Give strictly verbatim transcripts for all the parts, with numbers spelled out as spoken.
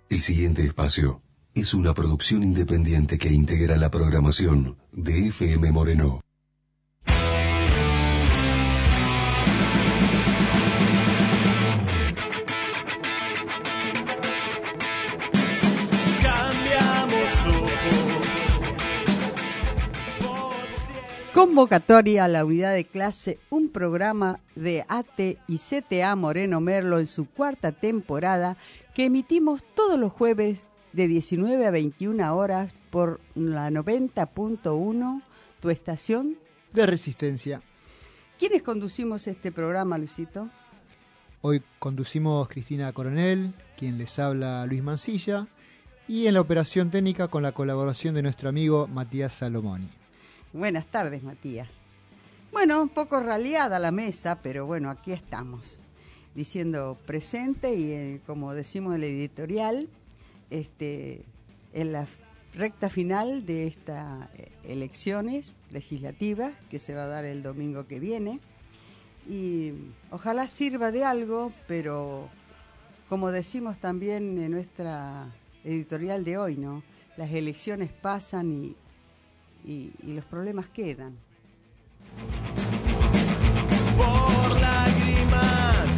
El siguiente espacio es una producción independiente que integra la programación de F M Moreno. Convocatoria a la unidad de clase, un programa de A T y C T A Moreno Merlo en su cuarta temporada que emitimos todos los jueves de diecinueve a veintiuna horas por la noventa punto uno, tu estación de Resistencia. ¿Quiénes conducimos este programa, Luisito? Hoy conducimos Cristina Coronel, quien les habla Luis Mancilla, y en la operación técnica con la colaboración de nuestro amigo Matías Salomoni. Buenas tardes, Matías. Bueno, un poco raleada la mesa, pero bueno, aquí estamos, diciendo presente y eh, como decimos en la editorial, este, en la recta final de estas eh, elecciones legislativas que se va a dar el domingo que viene. Y ojalá sirva de algo, pero como decimos también en nuestra editorial de hoy, ¿no? Las elecciones pasan y Y, y los problemas quedan. Por lágrimas,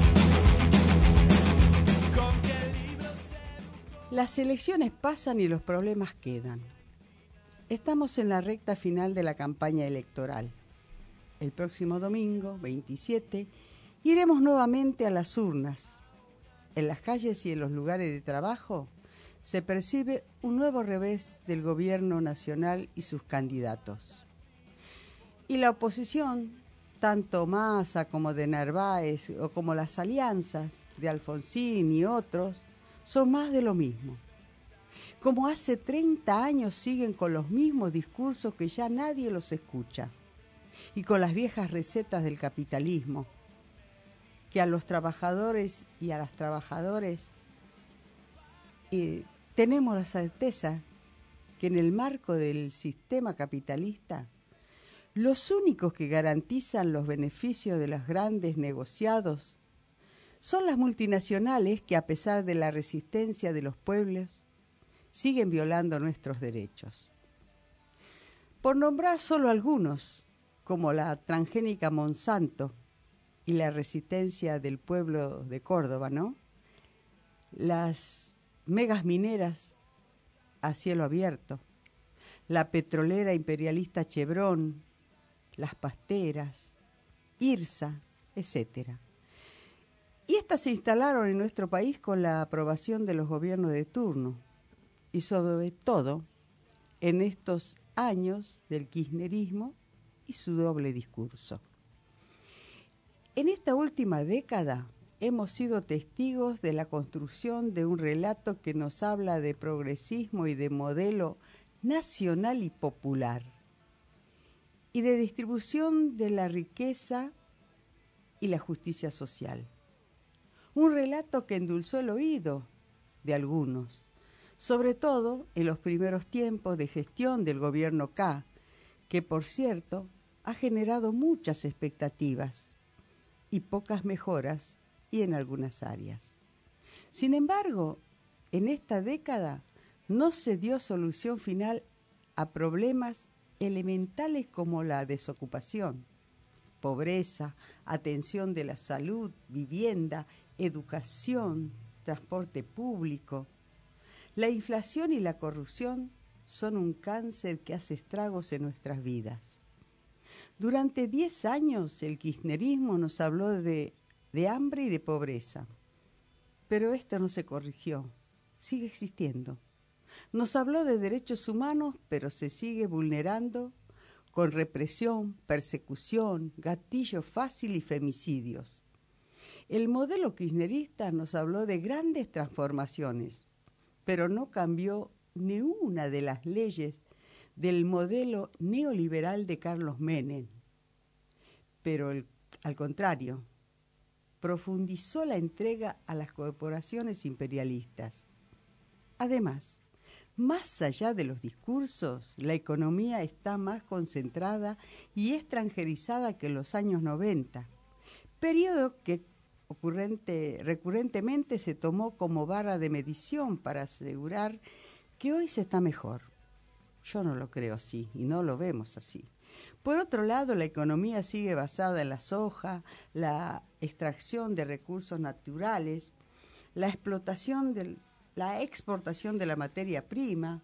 con que el libro se... Las elecciones pasan y los problemas quedan. Estamos en la recta final de la campaña electoral. El próximo domingo, veintisiete, iremos nuevamente a las urnas. En las calles y en los lugares de trabajo se percibe un nuevo revés del gobierno nacional y sus candidatos. Y la oposición, tanto Massa como de Narváez o como las alianzas de Alfonsín y otros, son más de lo mismo. Como hace treinta años siguen con los mismos discursos que ya nadie los escucha y con las viejas recetas del capitalismo, que a los trabajadores y a las trabajadoras Eh, tenemos la certeza que en el marco del sistema capitalista, los únicos que garantizan los beneficios de los grandes negociados son las multinacionales que, a pesar de la resistencia de los pueblos, siguen violando nuestros derechos. Por nombrar solo algunos, como la transgénica Monsanto y la resistencia del pueblo de Córdoba, ¿no? Las megas mineras a cielo abierto, la petrolera imperialista Chevron, las pasteras, IRSA, etcétera. Y estas se instalaron en nuestro país con la aprobación de los gobiernos de turno y sobre todo en estos años del kirchnerismo y su doble discurso. En esta última década hemos sido testigos de la construcción de un relato que nos habla de progresismo y de modelo nacional y popular, y de distribución de la riqueza y la justicia social. Un relato que endulzó el oído de algunos, sobre todo en los primeros tiempos de gestión del gobierno K, que por cierto ha generado muchas expectativas y pocas mejoras y en algunas áreas. Sin embargo, en esta década no se dio solución final a problemas elementales como la desocupación, pobreza, atención de la salud, vivienda, educación, transporte público. La inflación y la corrupción son un cáncer que hace estragos en nuestras vidas. Durante diez años el kirchnerismo nos habló de de hambre y de pobreza. Pero esto no se corrigió, sigue existiendo. Nos habló de derechos humanos, pero se sigue vulnerando con represión, persecución, gatillo fácil y femicidios. El modelo kirchnerista nos habló de grandes transformaciones, pero no cambió ni una de las leyes del modelo neoliberal de Carlos Menem. Pero el, al contrario, profundizó la entrega a las corporaciones imperialistas. Además, más allá de los discursos, la economía está más concentrada y extranjerizada que en los años noventa, periodo que ocurrente, recurrentemente se tomó como vara de medición para asegurar que hoy se está mejor. Yo no lo creo así y no lo vemos así. Por otro lado, la economía sigue basada en la soja, la extracción de recursos naturales, la explotación del, la exportación de la materia prima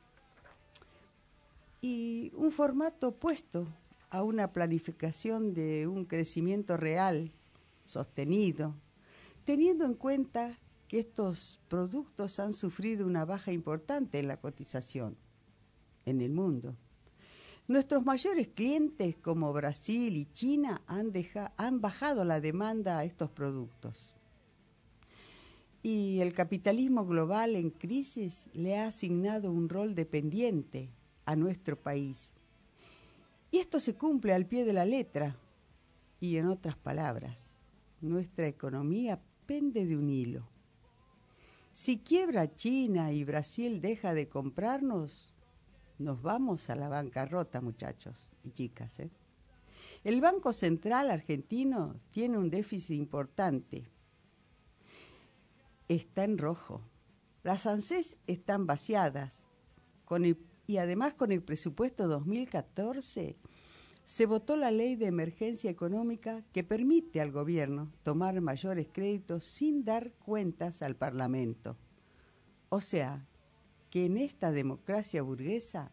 y un formato opuesto a una planificación de un crecimiento real, sostenido, teniendo en cuenta que estos productos han sufrido una baja importante en la cotización en el mundo. Nuestros mayores clientes como Brasil y China han, deja, han bajado la demanda a estos productos. Y el capitalismo global en crisis le ha asignado un rol dependiente a nuestro país. Y esto se cumple al pie de la letra. Y en otras palabras, nuestra economía pende de un hilo. Si quiebra China y Brasil deja de comprarnos, nos vamos a la bancarrota, muchachos y chicas, ¿eh? El Banco Central argentino tiene un déficit importante. Está en rojo. Las ANSES están vaciadas. Con el, y además con el presupuesto dos mil catorce se votó la ley de emergencia económica que permite al gobierno tomar mayores créditos sin dar cuentas al Parlamento. O sea, que en esta democracia burguesa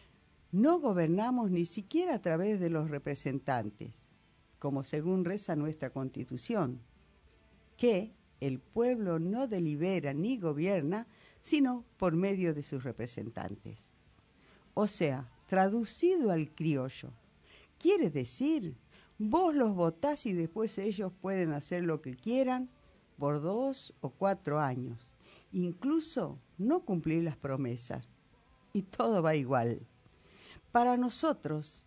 no gobernamos ni siquiera a través de los representantes, como según reza nuestra Constitución, que el pueblo no delibera ni gobierna, sino por medio de sus representantes. O sea, traducido al criollo, quiere decir, vos los votás y después ellos pueden hacer lo que quieran por dos o cuatro años. Incluso no cumplir las promesas, y todo va igual. Para nosotros,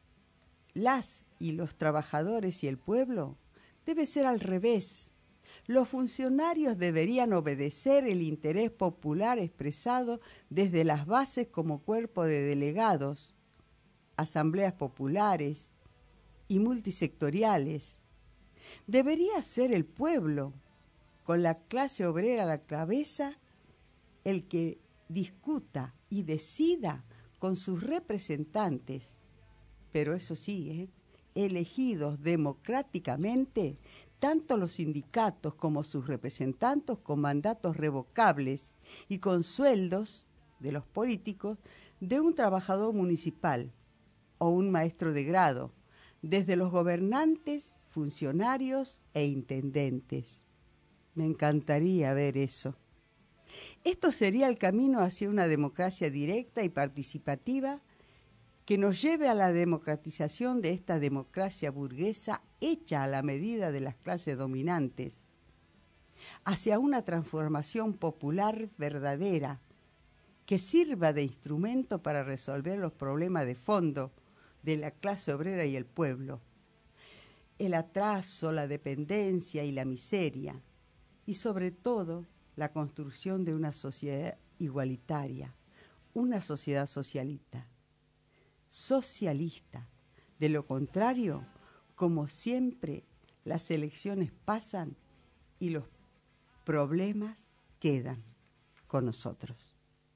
las y los trabajadores y el pueblo, debe ser al revés. Los funcionarios deberían obedecer el interés popular expresado desde las bases como cuerpo de delegados, asambleas populares y multisectoriales. Debería ser el pueblo, con la clase obrera a la cabeza, el que discuta y decida con sus representantes, pero eso sí, ¿eh? elegidos democráticamente, tanto los sindicatos como sus representantes con mandatos revocables y con sueldos de los políticos de un trabajador municipal o un maestro de grado, desde los gobernantes, funcionarios e intendentes. Me encantaría ver eso. Esto sería el camino hacia una democracia directa y participativa que nos lleve a la democratización de esta democracia burguesa hecha a la medida de las clases dominantes, hacia una transformación popular verdadera que sirva de instrumento para resolver los problemas de fondo de la clase obrera y el pueblo, el atraso, la dependencia y la miseria, y sobre todo la construcción de una sociedad igualitaria, una sociedad socialista. Socialista. De lo contrario, como siempre, las elecciones pasan y los problemas quedan con nosotros.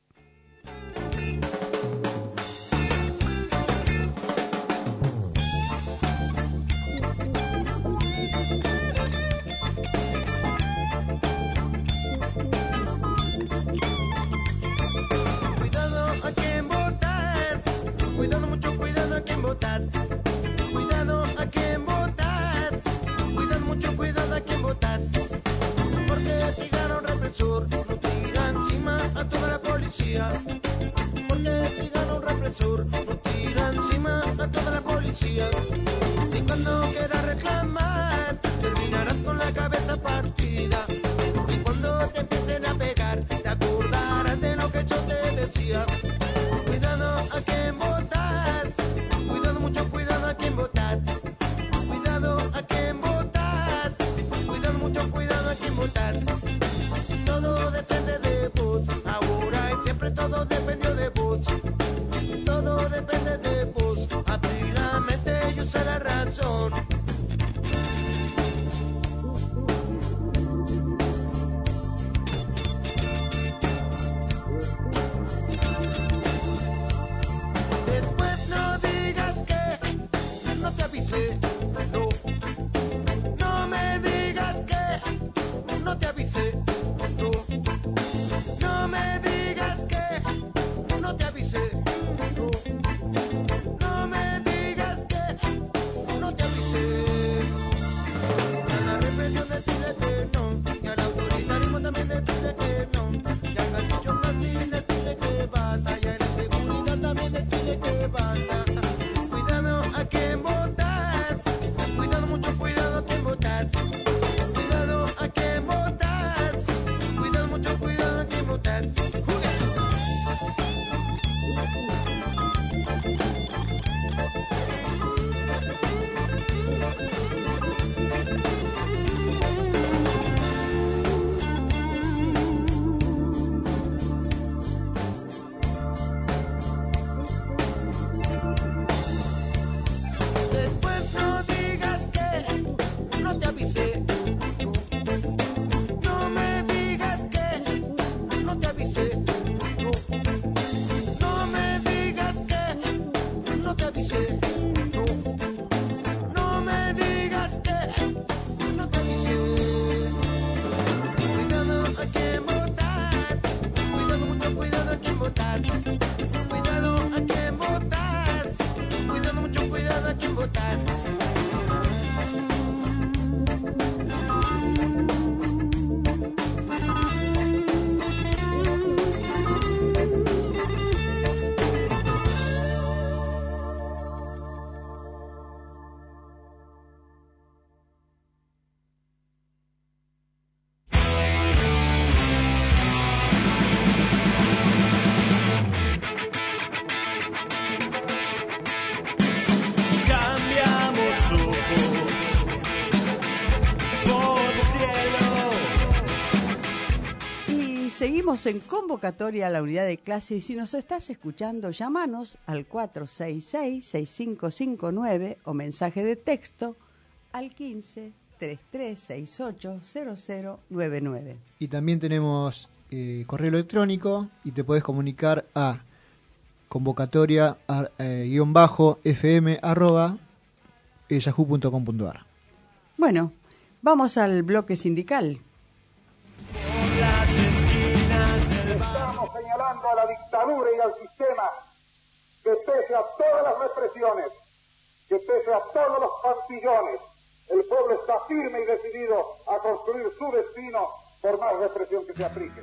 Cuidado, mucho cuidado a quién votas. Cuidado a quién votas. Cuidado, mucho cuidado a quién votas. Porque si gana un represor, no tira encima a toda la policía. Porque si gana un represor, no tira encima a toda la policía. Y cuando quieras reclamar, terminarás con la cabeza partida. Y cuando te empiecen a pegar, te acordarás de lo que yo te decía. Cuidado a quién votas, cuidado, mucho cuidado a quién votas, cuidado a quién votas, cuidado, mucho cuidado a quién votas. Todo depende de vos, ahora y siempre todo dependió de vos. Todo depende de vos, abrir la mente y usar la razón. seguimos en convocatoria a la unidad de clase y si nos estás escuchando, llámanos al cuatro seis seis, seis cinco cinco nueve o mensaje de texto al quince, treinta y tres sesenta y ocho, cero cero nueve nueve. Y también tenemos eh, correo electrónico y te puedes comunicar a convocatoria eh, guión bajo fm arroba yahoo punto com punto ar. Bueno, vamos al bloque sindical. Estamos señalando a la dictadura y al sistema que pese a todas las represiones, que pese a todos los pantillones, el pueblo está firme y decidido a construir su destino por más represión que se aplique.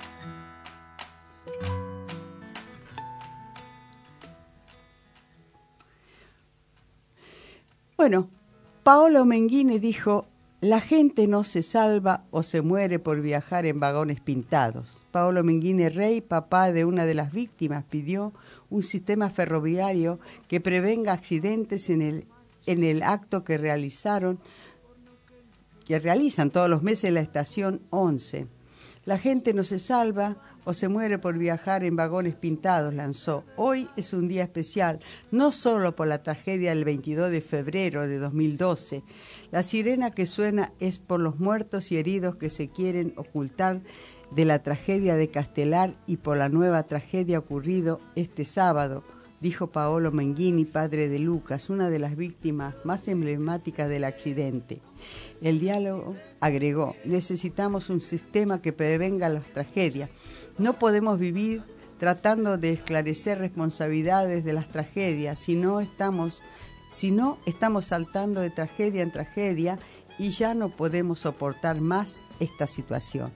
Bueno, Paolo Menghini dijo: la gente no se salva o se muere por viajar en vagones pintados. Paolo Menghini Rey, papá de una de las víctimas, pidió un sistema ferroviario que prevenga accidentes en el, en el acto que realizaron, que realizan todos los meses en la estación once. La gente no se salva o se muere por viajar en vagones pintados, lanzó. Hoy es un día especial, no solo por la tragedia del veintidós de febrero de dos mil doce. La sirena que suena es por los muertos y heridos que se quieren ocultar de la tragedia de Castelar y por la nueva tragedia ocurrido este sábado, dijo Paolo Menghini, padre de Lucas, una de las víctimas más emblemáticas del accidente. El diálogo agregó: necesitamos un sistema que prevenga las tragedias. No podemos vivir tratando de esclarecer responsabilidades de las tragedias, si no estamos, si no estamos saltando de tragedia en tragedia y ya no podemos soportar más esta situación.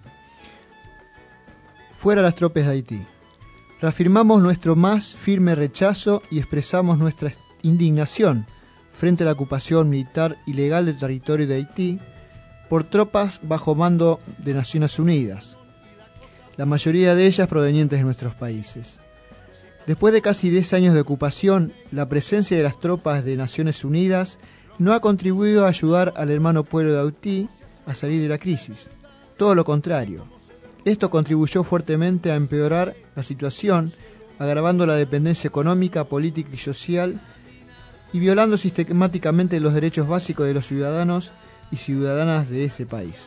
Fuera las tropas de Haití. Reafirmamos nuestro más firme rechazo y expresamos nuestra indignación frente a la ocupación militar ilegal del territorio de Haití por tropas bajo mando de Naciones Unidas, la mayoría de ellas provenientes de nuestros países. Después de casi diez años de ocupación, la presencia de las tropas de Naciones Unidas no ha contribuido a ayudar al hermano pueblo de Haití a salir de la crisis. Todo lo contrario. Esto contribuyó fuertemente a empeorar la situación, agravando la dependencia económica, política y social y violando sistemáticamente los derechos básicos de los ciudadanos y ciudadanas de ese país.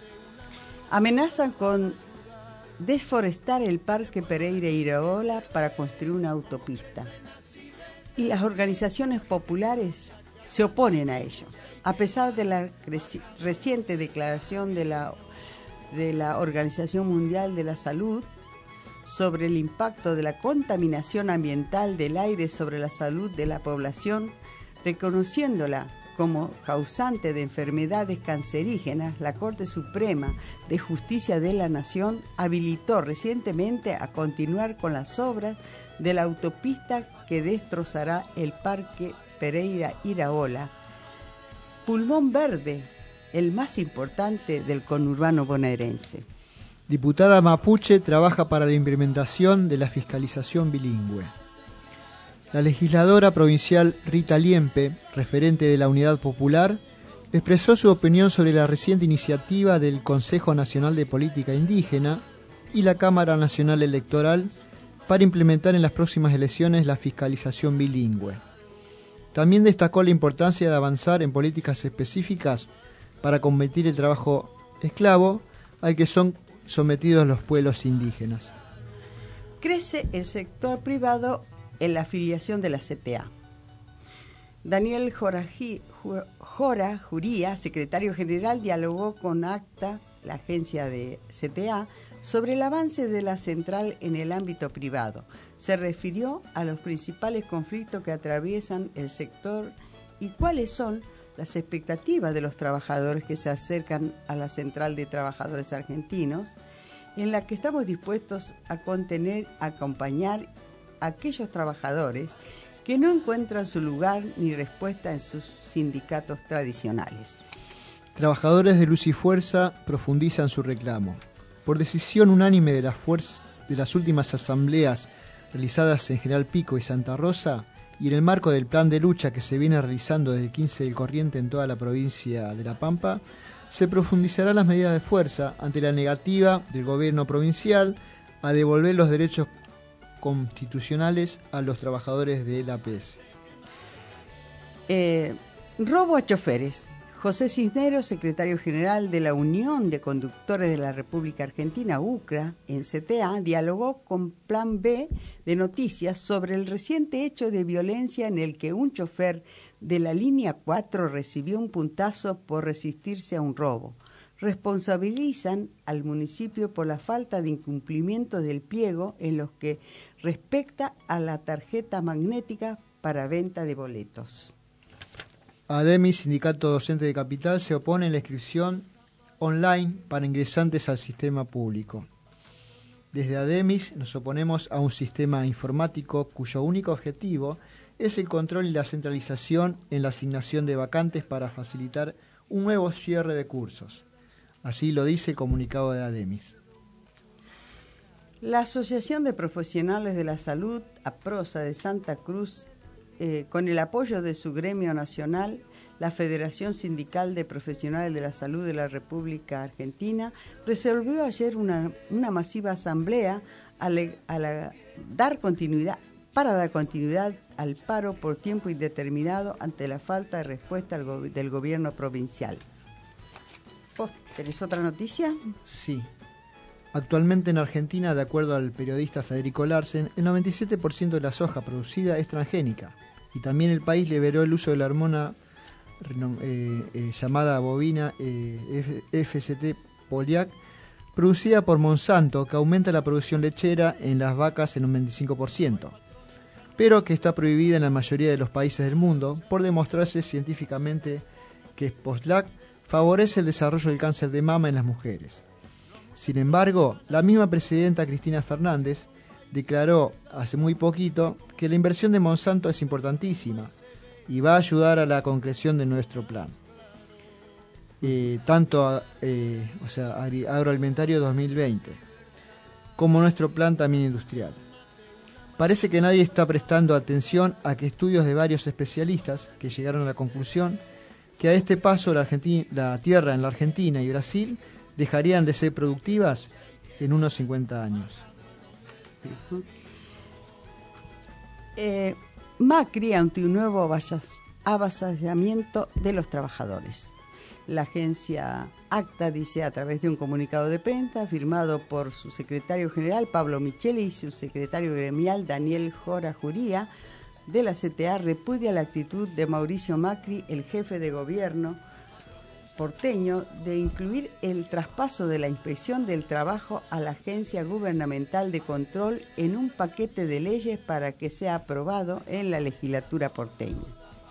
Amenazan con desforestar el Parque Pereira Iraola para construir una autopista. Y las organizaciones populares se oponen a ello, a pesar de la reci- reciente declaración de la de la Organización Mundial de la Salud sobre el impacto de la contaminación ambiental del aire sobre la salud de la población, reconociéndola como causante de enfermedades cancerígenas. La Corte Suprema de Justicia de la Nación habilitó recientemente a continuar con las obras de la autopista que destrozará el Parque Pereira Iraola, pulmón verde, el más importante del conurbano bonaerense. Diputada mapuche trabaja para la implementación de la fiscalización bilingüe. La legisladora provincial Rita Liempe, referente de la Unidad Popular, expresó su opinión sobre la reciente iniciativa del Consejo Nacional de Política Indígena y la Cámara Nacional Electoral para implementar en las próximas elecciones la fiscalización bilingüe. También destacó la importancia de avanzar en políticas específicas para combatir el trabajo esclavo al que son sometidos los pueblos indígenas. Crece el sector privado en la afiliación de la C T A. Daniel Jorají, Jora Juría, secretario general, dialogó con ACTA, la agencia de C T A, sobre el avance de la central en el ámbito privado. Se refirió a los principales conflictos que atraviesan el sector y cuáles son las expectativas de los trabajadores que se acercan a la Central de Trabajadores Argentinos, en la que estamos dispuestos a contener, a acompañar a aquellos trabajadores que no encuentran su lugar ni respuesta en sus sindicatos tradicionales. Trabajadores de Luz y Fuerza profundizan su reclamo. Por decisión unánime de las, fuerzas, de las últimas asambleas realizadas en General Pico y Santa Rosa, y en el marco del plan de lucha que se viene realizando desde el quince del corriente en toda la provincia de La Pampa, se profundizarán las medidas de fuerza ante la negativa del gobierno provincial a devolver los derechos constitucionales a los trabajadores de la A P S. Eh, robo a choferes. José Cisneros, secretario general de la Unión de Conductores de la República Argentina, UCRA, en C T A, dialogó con Plan B de Noticias sobre el reciente hecho de violencia en el que un chofer de la línea cuatro recibió un puntazo por resistirse a un robo. Responsabilizan al municipio por la falta de incumplimiento del pliego en lo que respecta a la tarjeta magnética para venta de boletos. ADEMIS, Sindicato Docente de Capital, se opone a la inscripción online para ingresantes al sistema público. Desde ADEMIS nos oponemos a un sistema informático cuyo único objetivo es el control y la centralización en la asignación de vacantes para facilitar un nuevo cierre de cursos. Así lo dice el comunicado de ADEMIS. La Asociación de Profesionales de la Salud, APROSA de Santa Cruz, eh, con el apoyo de su gremio nacional, la Federación Sindical de Profesionales de la Salud de la República Argentina, resolvió ayer una, una masiva asamblea a, le, a la, dar continuidad, para dar continuidad al paro por tiempo indeterminado ante la falta de respuesta al go- del gobierno provincial. ¿Vos tenés otra noticia? Sí. Actualmente en Argentina, de acuerdo al periodista Federico Larsen, el noventa y siete por ciento de la soja producida es transgénica y también el país liberó el uso de la hormona eh, eh, llamada bovina eh, F C T Poliac, producida por Monsanto, que aumenta la producción lechera en las vacas en un veinticinco por ciento, pero que está prohibida en la mayoría de los países del mundo por demostrarse científicamente que Poliac favorece el desarrollo del cáncer de mama en las mujeres. Sin embargo, la misma presidenta Cristina Fernández declaró hace muy poquito que la inversión de Monsanto es importantísima y va a ayudar a la concreción de nuestro plan. Eh, tanto eh, o sea, agroalimentario dos mil veinte como nuestro plan también industrial. Parece que nadie está prestando atención a que estudios de varios especialistas que llegaron a la conclusión que a este paso la, Argentina, la tierra en la Argentina y Brasil dejarían de ser productivas en unos cincuenta años. Uh-huh. Eh, Macri ante un nuevo avasallamiento de los trabajadores. La agencia ACTA dice a través de un comunicado de prensa firmado por su secretario general Pablo Micheli y su secretario gremial Daniel Jora Juría de la C T A, repudia la actitud de Mauricio Macri, el jefe de gobierno porteño, de incluir el traspaso de la inspección del trabajo a la Agencia Gubernamental de Control en un paquete de leyes para que sea aprobado en la legislatura porteña.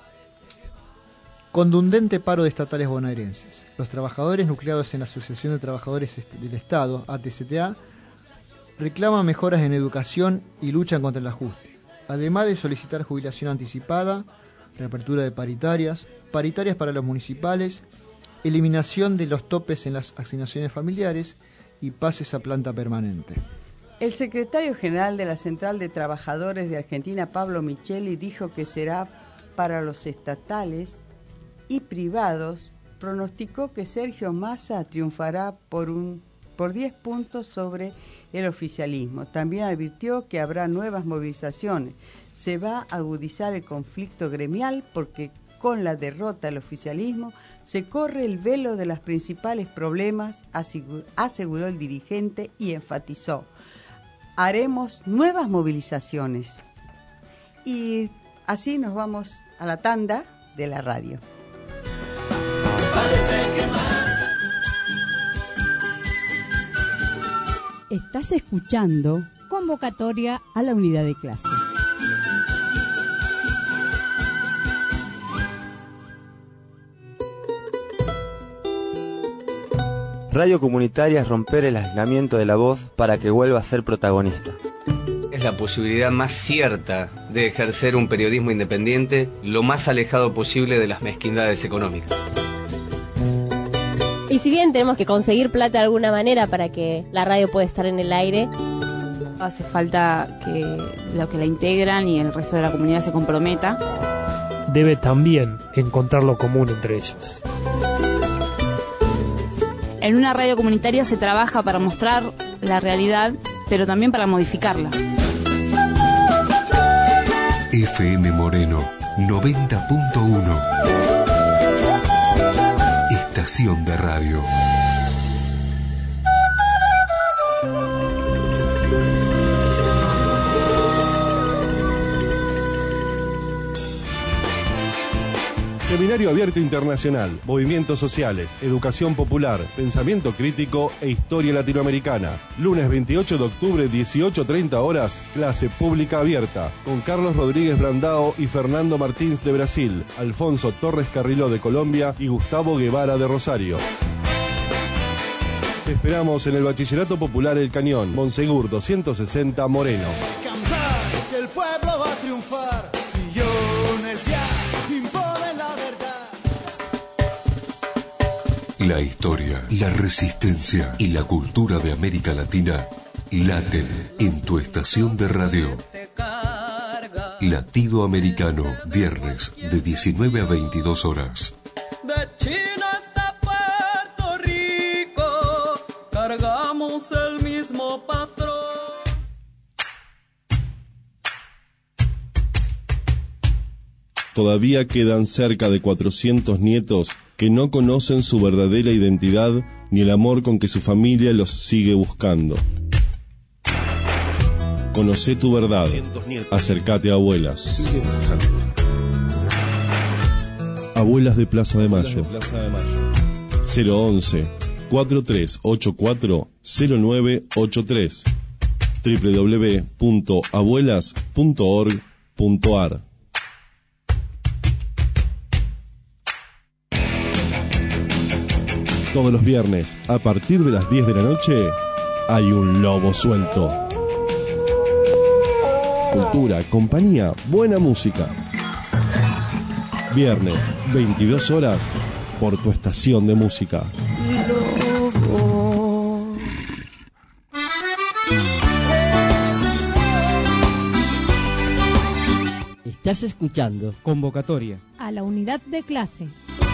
Contundente paro de estatales bonaerenses. Los trabajadores nucleados en la Asociación de Trabajadores del Estado, A T C T A, reclaman mejoras en educación y luchan contra el ajuste, además de solicitar jubilación anticipada, reapertura de paritarias, paritarias para los municipales, eliminación de los topes en las asignaciones familiares y pases a planta permanente. El secretario general de la Central de Trabajadores de Argentina, Pablo Micheli, dijo que será para los estatales y privados. Pronosticó que Sergio Massa triunfará por un por diez puntos sobre el oficialismo. También advirtió que habrá nuevas movilizaciones. Se va a agudizar el conflicto gremial porque con la derrota del oficialismo se corre el velo de los principales problemas, aseguró el dirigente y enfatizó: haremos nuevas movilizaciones. Y así nos vamos a la tanda de la radio. Estás escuchando Convocatoria a la unidad de clase. Radio comunitaria es romper el aislamiento de la voz para que vuelva a ser protagonista. Es la posibilidad más cierta de ejercer un periodismo independiente lo más alejado posible de las mezquindades económicas. Y si bien tenemos que conseguir plata de alguna manera para que la radio pueda estar en el aire, hace falta que los que la integran y el resto de la comunidad se comprometa. Debe también encontrar lo común entre ellos. En una radio comunitaria se trabaja para mostrar la realidad, pero también para modificarla. F M Moreno noventa punto uno. Estación de radio. Seminario Abierto Internacional, Movimientos Sociales, Educación Popular, Pensamiento Crítico e Historia Latinoamericana. Lunes veintiocho de octubre, dieciocho treinta horas, clase pública abierta, con Carlos Rodríguez Brandao y Fernando Martins de Brasil, Alfonso Torres Carriló de Colombia y Gustavo Guevara de Rosario. Te esperamos en el Bachillerato Popular El Cañón, Monsegur doscientos sesenta, Moreno. Cantar que el pueblo va a triunfar, millones ya imponen la verdad. La historia, la resistencia y la cultura de América Latina laten en tu estación de radio. Latido Americano, viernes de diecinueve a veintidós horas. De China hasta Puerto Rico, cargamos el mismo patrón. Todavía quedan cerca de cuatrocientos nietos que no conocen su verdadera identidad ni el amor con que su familia los sigue buscando. Conocé tu verdad. Acércate a Abuelas. Abuelas de Plaza de Mayo. cero once, cuatro tres ocho cuatro, cero nueve ocho tres. doble u doble u doble u punto abuelas punto org punto a r. Todos los viernes, a partir de las diez de la noche, hay un lobo suelto. Cultura, compañía, buena música. Viernes, veintidós horas, por tu estación de música. Estás escuchando Convocatoria a la unidad de clase.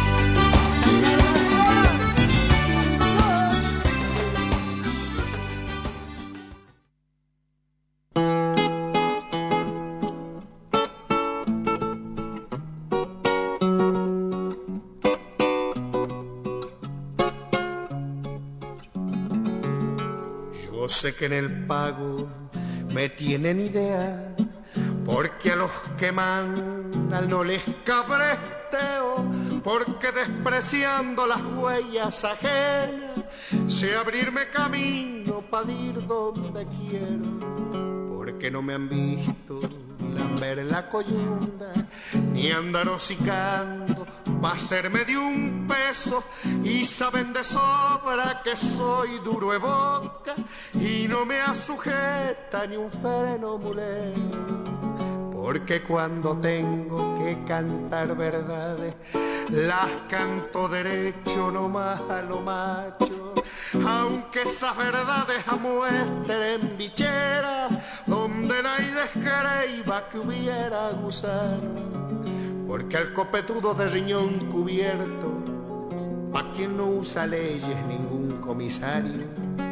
Yo sé que en el pago me tienen idea, porque a los que mandan no les cabresteo, porque despreciando las huellas ajenas sé abrirme camino para ir donde quiero, porque no me han visto lamber la coyunda ni andar hocicando pa' hacerme de un peso, y saben de sobra que soy duro de boca y no me asujeta ni un freno mulero, porque cuando tengo que cantar verdades las canto derecho, no más a lo macho, aunque esas verdades amuestren bichera donde nadie creía que hubiera gusano, porque al copetudo de riñón cubierto, pa' quien no usa leyes ningún comisario,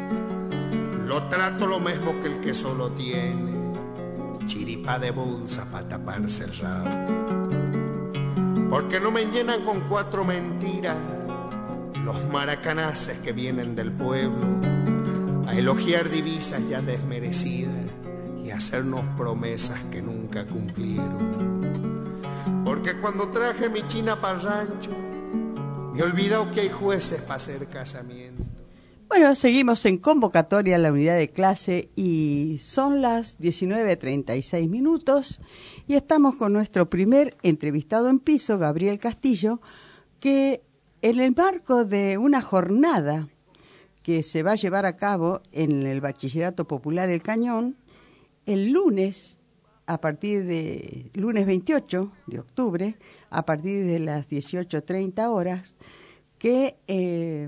lo trato lo mismo que el que solo tiene chiripa de bolsa pa' taparse el rabo, porque no me llenan con cuatro mentiras los maracanaces que vienen del pueblo a elogiar divisas ya desmerecidas y hacernos promesas que nunca cumplieron. Porque cuando traje mi china para el rancho, me he olvidado que hay jueces para hacer casamiento. Bueno, seguimos en convocatoria a la unidad de clase y son las diecinueve treinta y seis minutos y estamos con nuestro primer entrevistado en piso, Gabriel Castillo, que en el marco de una jornada que se va a llevar a cabo en el Bachillerato Popular El Cañón, el lunes, a partir de lunes veintiocho de octubre, a partir de las dieciocho treinta horas, que eh,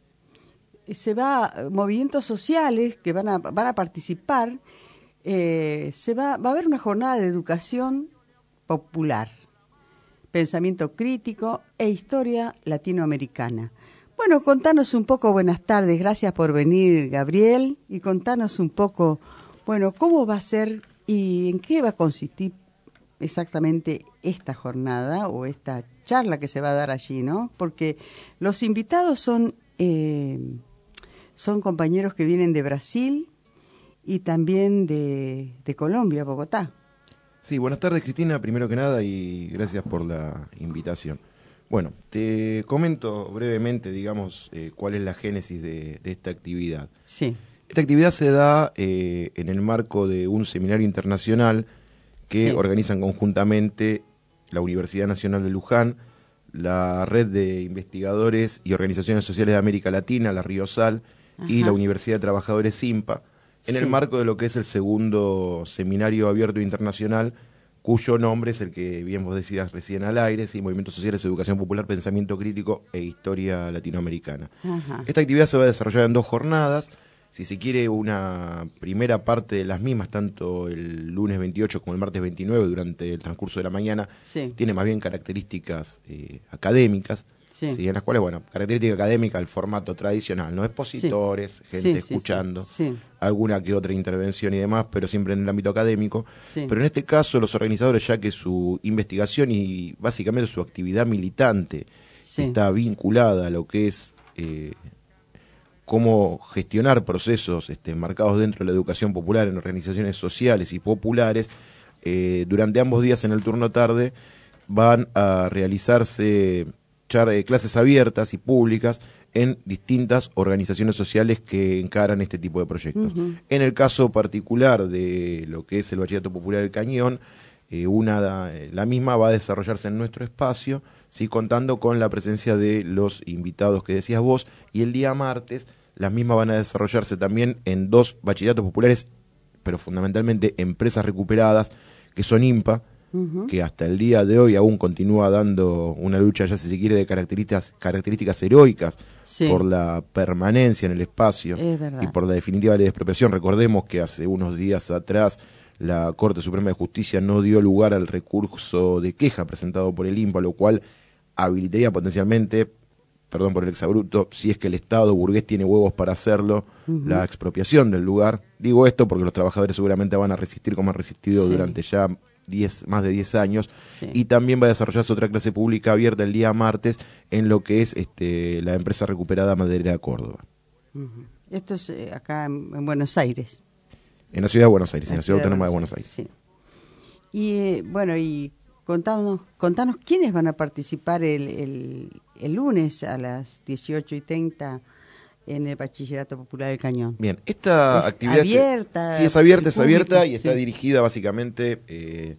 se va, movimientos sociales que van a, van a participar, eh, se va, va a haber una jornada de educación popular, pensamiento crítico e historia latinoamericana, Bueno, contanos un poco, buenas tardes, gracias por venir, Gabriel, y contanos un poco, bueno, cómo va a ser y en qué va a consistir exactamente esta jornada o esta charla que se va a dar allí, ¿no? Porque los invitados son, eh, son compañeros que vienen de Brasil y también de, de Colombia, Bogotá. Sí, buenas tardes, Cristina, primero que nada, y gracias por la invitación. Bueno, te comento brevemente, digamos, eh, cuál es la génesis de, de esta actividad. Sí. Esta actividad se da eh, en el marco de un seminario internacional que Sí. organizan conjuntamente la Universidad Nacional de Luján, la Red de Investigadores y Organizaciones Sociales de América Latina, la Riosal, y Ajá. la Universidad de Trabajadores SIMPA, en Sí. el marco de lo que es el segundo seminario abierto internacional, cuyo nombre es el que bien vos decías recién al aire, ¿sí? Movimientos Sociales, Educación Popular, Pensamiento Crítico e Historia Latinoamericana. Ajá. Esta actividad se va a desarrollar en dos jornadas, si se quiere una primera parte de las mismas, tanto el lunes veintiocho como el martes veintinueve, durante el transcurso de la mañana, Sí. tiene más bien características eh, académicas, Sí. ¿sí? En las cuales, bueno, característica académica, el formato tradicional, ¿no? Expositores, Sí. gente Sí, sí, escuchando, sí, sí. alguna que otra intervención y demás, pero siempre en el ámbito académico. Sí. Pero en este caso los organizadores, ya que su investigación y básicamente su actividad militante Sí. está vinculada a lo que es eh, cómo gestionar procesos este, marcados dentro de la educación popular en organizaciones sociales y populares, eh, durante ambos días en el turno tarde van a realizarse char- eh, clases abiertas y públicas en distintas organizaciones sociales que encaran este tipo de proyectos. Ujú. En el caso particular de lo que es el Bachillerato Popular del Cañón, eh, una, eh, la misma va a desarrollarse en nuestro espacio, ¿sí? Contando con la presencia de los invitados que decías vos, y el día martes las mismas van a desarrollarse también en dos bachilleratos populares, pero fundamentalmente empresas recuperadas, que son IMPA, Ujú. que hasta el día de hoy aún continúa dando una lucha, ya si se quiere, de características, características heroicas, Sí. por la permanencia en el espacio Es verdad. y por la definitiva ley de expropiación. Recordemos que hace unos días atrás la Corte Suprema de Justicia no dio lugar al recurso de queja presentado por el IMPA, lo cual habilitaría potencialmente, perdón por el exabrupto, si es que el Estado burgués tiene huevos para hacerlo, Ujú. la expropiación del lugar. Digo esto porque los trabajadores seguramente van a resistir como han resistido Sí. durante ya diez, más de diez años, Sí. y también va a desarrollarse otra clase pública abierta el día martes en lo que es este, la empresa recuperada Maderera Córdoba, Ujú. Esto es eh, acá en, en Buenos Aires. en la ciudad de Buenos Aires, en La la ciudad ciudad de autónoma de Buenos Buenos Aires. Sí. Y eh, bueno, y contanos, contanos quiénes van a participar el, el, el lunes a las dieciocho y treinta en el Bachillerato Popular del Cañón. Bien, esta ¿Es actividad... que- abierta, sí, es abierta, es pública? abierta y está Sí. dirigida básicamente... eh,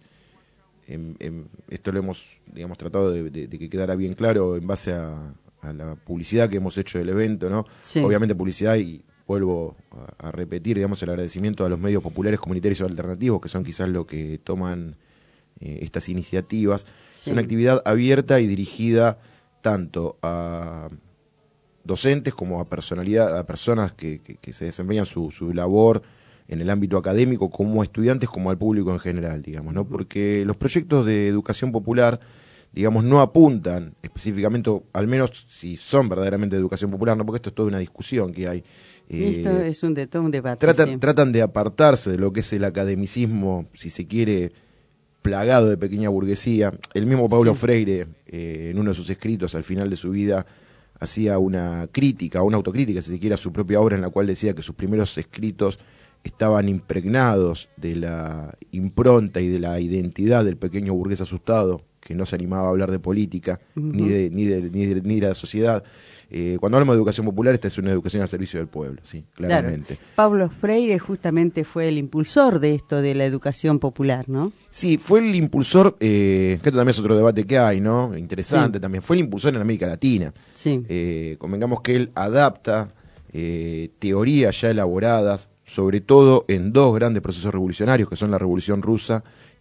en- en- esto lo hemos, digamos, tratado de, de- de que quedara bien claro en base a, a la publicidad que hemos hecho del evento, ¿no? Sí. Obviamente publicidad, y vuelvo a, a repetir, digamos, el agradecimiento a los medios populares, comunitarios y alternativos, que son quizás lo que toman eh, estas iniciativas. Sí. Es una actividad abierta y dirigida tanto a docentes como a personalidad, a personas que, que, que se desempeñan su, su labor en el ámbito académico, como estudiantes, como al público en general, digamos, ¿no? Porque los proyectos de educación popular, digamos, no apuntan específicamente, o al menos si son verdaderamente de educación popular, ¿no? Porque esto es toda una discusión que hay. Eh, Esto es un, de, todo un debate. tratan, sí. tratan de apartarse de lo que es el academicismo, si se quiere, plagado de pequeña burguesía. El mismo Paulo Sí. Freire, eh, en uno de sus escritos al final de su vida, hacía una crítica, una autocrítica, si se quiere, a su propia obra, en la cual decía que sus primeros escritos estaban impregnados de la impronta y de la identidad del pequeño burgués asustado, que no se animaba a hablar de política, Ujú. ni, de, ni, de, ni, de, ni de la sociedad. Eh, cuando hablamos de educación popular, esta es una educación al servicio del pueblo, sí, claramente. Claro. Pablo Freire justamente fue el impulsor de esto de la educación popular, ¿no? Sí, fue el impulsor, eh, que esto también es otro debate que hay, ¿no? Interesante Sí. también, fue el impulsor en América Latina. Sí. Eh, convengamos que él adapta eh, teorías ya elaboradas, sobre todo en dos grandes procesos revolucionarios, que son la Revolución Rusa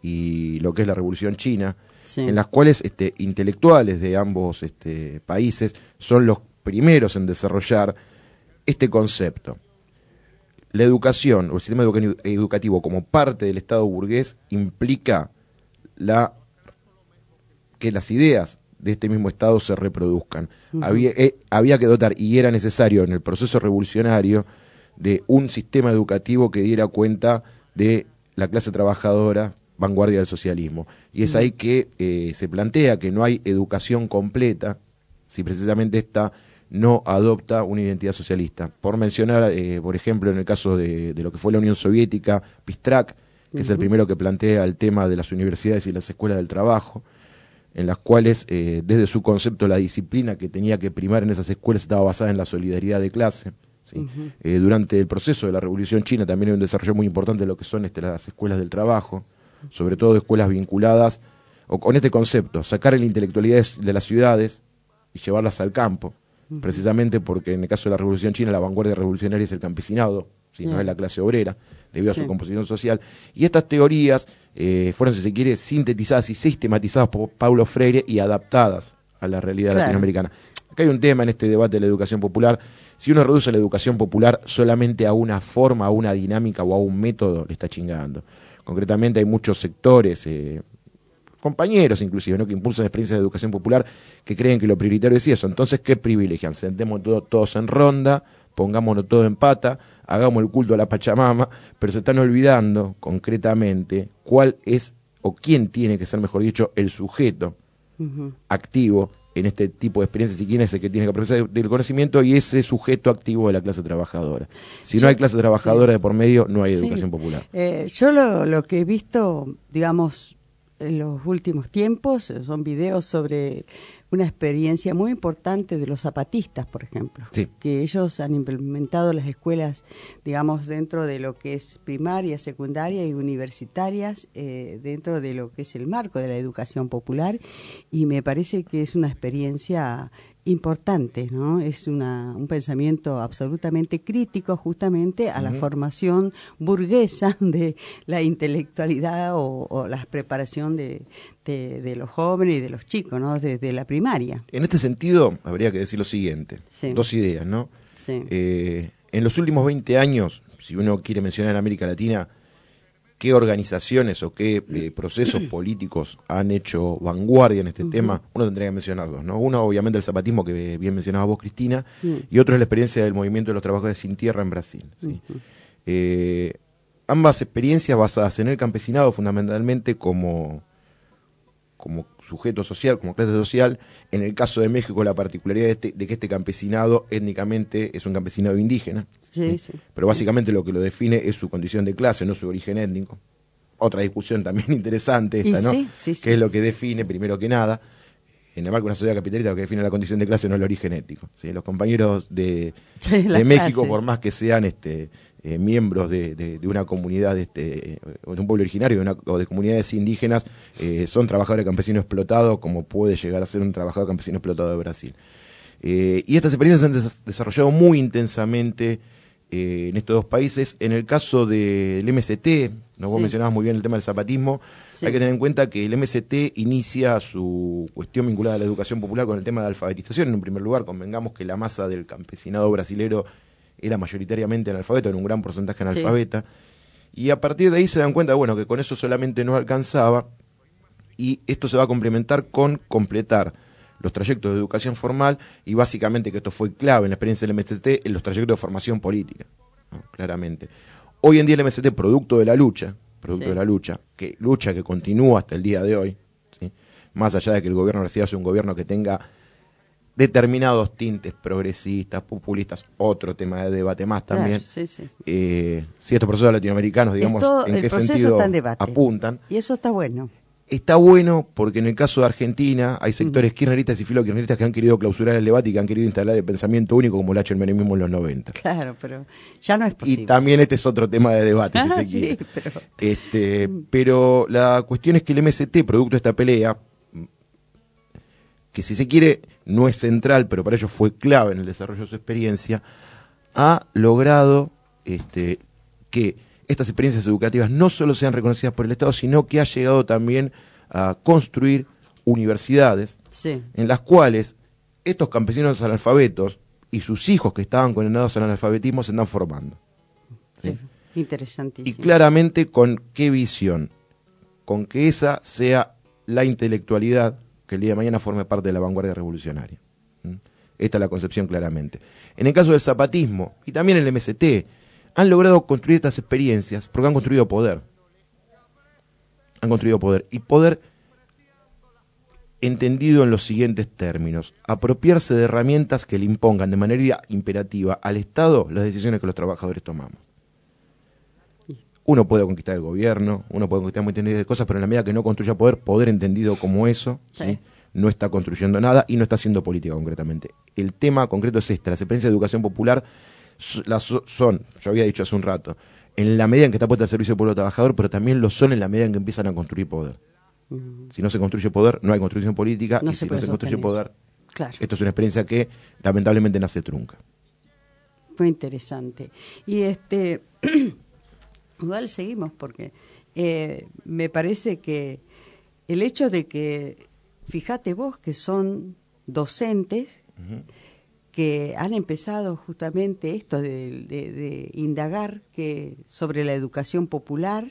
y lo que es la Revolución China, Sí. en las cuales este, intelectuales de ambos este, países son los primeros en desarrollar este concepto. La educación, o el sistema educa- educativo como parte del Estado burgués, implica la, que las ideas de este mismo Estado se reproduzcan. Ujú. Había, eh, había que dotar, y era necesario en el proceso revolucionario, de un sistema educativo que diera cuenta de la clase trabajadora, vanguardia del socialismo. Y es Ujú. ahí que eh, se plantea que no hay educación completa si precisamente esta no adopta una identidad socialista. Por mencionar, eh, por ejemplo, en el caso de, de lo que fue la Unión Soviética, Pistrak, que es el Ujú. primero que plantea el tema de las universidades y las escuelas del trabajo, en las cuales, eh, desde su concepto, la disciplina que tenía que primar en esas escuelas estaba basada en la solidaridad de clase. ¿Sí? Ujú. Eh, durante el proceso de la Revolución China también hay un desarrollo muy importante de lo que son este, las escuelas del trabajo, sobre todo escuelas vinculadas o con este concepto, sacar la intelectualidad de las ciudades y llevarlas al campo, Ujú. precisamente porque en el caso de la Revolución China la vanguardia revolucionaria es el campesinado, ¿sí? No Bien. es la clase obrera, debido Sí. a su composición social. Y estas teorías eh, fueron, si se quiere, sintetizadas y sistematizadas por Paulo Freire y adaptadas a la realidad Claro. latinoamericana. Acá hay un tema en este debate de la educación popular. Si uno reduce la educación popular solamente a una forma, a una dinámica o a un método, le está chingando. Concretamente hay muchos sectores, eh, compañeros inclusive, ¿no?, que impulsan experiencias de educación popular, que creen que lo prioritario es eso. Entonces, ¿qué privilegian? Sentemos todo, todos en ronda, pongámonos todo en pata, hagamos el culto a la Pachamama, pero se están olvidando concretamente cuál es, o quién tiene que ser, mejor dicho, el sujeto Ujú. activo en este tipo de experiencias, y quién es el que tiene que aprovechar del conocimiento, y ese sujeto activo de la clase trabajadora. Si Yo- no hay clase trabajadora sí. de por medio, no hay Sí. educación popular. Eh, yo lo, lo que he visto, digamos, en los últimos tiempos, eh, son videos sobre una experiencia muy importante de los zapatistas, por ejemplo, Sí. que ellos han implementado las escuelas, digamos, dentro de lo que es primaria, secundaria y universitarias, eh, dentro de lo que es el marco de la educación popular, y me parece que es una experiencia importante, ¿no? Es una, un pensamiento absolutamente crítico justamente a la Ujú. formación burguesa de la intelectualidad o, o la preparación de, de, de los jóvenes y de los chicos, ¿no? Desde la primaria. En este sentido, habría que decir lo siguiente, Sí. dos ideas, ¿no? Sí. Eh, en los últimos veinte años, si uno quiere mencionar en América Latina, qué organizaciones o qué eh, procesos políticos han hecho vanguardia en este Ujú. tema, uno tendría que mencionar dos, ¿no? Uno, obviamente, el zapatismo, que bien mencionabas vos, Cristina, Sí. y otro es la experiencia del movimiento de los trabajadores sin tierra en Brasil, ¿sí? Ujú. Eh, ambas experiencias basadas en el campesinado, fundamentalmente como, como sujeto social, como clase social. En el caso de México, la particularidad de, este- de que este campesinado étnicamente es un campesinado indígena, Sí, sí. pero básicamente lo que lo define es su condición de clase, no su origen étnico. Otra discusión también interesante esta, Y ¿no? sí, sí, sí. ¿Qué es lo que define, primero que nada? En el marco de una sociedad capitalista, lo que define la condición de clase no es el origen étnico, ¿sí? Los compañeros de, Sí, la de México, clase. por más que sean este eh, miembros de, de- de una comunidad, este, eh, o de un pueblo originario, de una- o de comunidades indígenas, eh, son trabajadores campesinos explotados, como puede llegar a ser un trabajador campesino explotado de Brasil. Eh, y estas experiencias se han des- desarrollado muy intensamente eh, en estos dos países. En el caso del M S T, ¿no? Vos Sí. mencionabas muy bien el tema del zapatismo, Sí. hay que tener en cuenta que el M S T inicia su cuestión vinculada a la educación popular con el tema de alfabetización. En un primer lugar, convengamos que la masa del campesinado brasilero era mayoritariamente analfabeta, en un gran porcentaje Sí. analfabeta, y a partir de ahí se dan cuenta, bueno, que con eso solamente no alcanzaba, y esto se va a complementar con completar los trayectos de educación formal, y básicamente, que esto fue clave en la experiencia del M S T, en los trayectos de formación política, ¿no? Claramente. Hoy en día el M S T, producto de la lucha, producto Sí. de la lucha, que lucha que continúa hasta el día de hoy, ¿sí? Más allá de que el gobierno reciba sea un gobierno que tenga determinados tintes progresistas, populistas, otro tema de debate más Claro, también. sí, sí. Eh, si estos procesos latinoamericanos, digamos, Es todo- en el qué proceso sentido está en debate. apuntan. Y eso está bueno. Está bueno porque en el caso de Argentina hay sectores kirchneristas y filokirchneristas que han querido clausurar el debate y que han querido instalar el pensamiento único, como lo ha hecho el menemismo en los noventa. Claro, pero ya no es posible. Y también este es otro tema de debate, si Ah, se sí, quiere. pero- Este, pero la cuestión es que el M S T, producto de esta pelea, que si se quiere no es central, pero para ello fue clave en el desarrollo de su experiencia, ha logrado este, que estas experiencias educativas no solo sean reconocidas por el Estado, sino que ha llegado también a construir universidades Sí. en las cuales estos campesinos analfabetos y sus hijos que estaban condenados al analfabetismo se están formando. ¿sí? Interesantísimo. Y claramente con qué visión, con que esa sea la intelectualidad que el día de mañana forme parte de la vanguardia revolucionaria. ¿Mm? Esta es la concepción claramente. En el caso del zapatismo, y también el M S T, han logrado construir estas experiencias porque han construido poder. Han construido poder. Y poder entendido en los siguientes términos: apropiarse de herramientas que le impongan de manera imperativa al Estado las decisiones que los trabajadores tomamos. Uno puede conquistar el gobierno, uno puede conquistar muchas de cosas, pero en la medida que no construya poder, poder entendido como eso, sí. ¿sí? no está construyendo nada y no está haciendo política concretamente. El tema concreto es este: las experiencias de educación popular las son, yo había dicho hace un rato, en la medida en que está puesta al servicio del pueblo trabajador, pero también lo son en la medida en que empiezan a construir poder. Uh-huh. Si no se construye poder, no hay construcción política, no y si no se construye poder, claro. Esto es una experiencia que lamentablemente nace trunca. Muy interesante. Y este... igual seguimos porque eh, me parece que el hecho de que, fíjate vos que son docentes uh-huh. que han empezado justamente esto de, de, de indagar que sobre la educación popular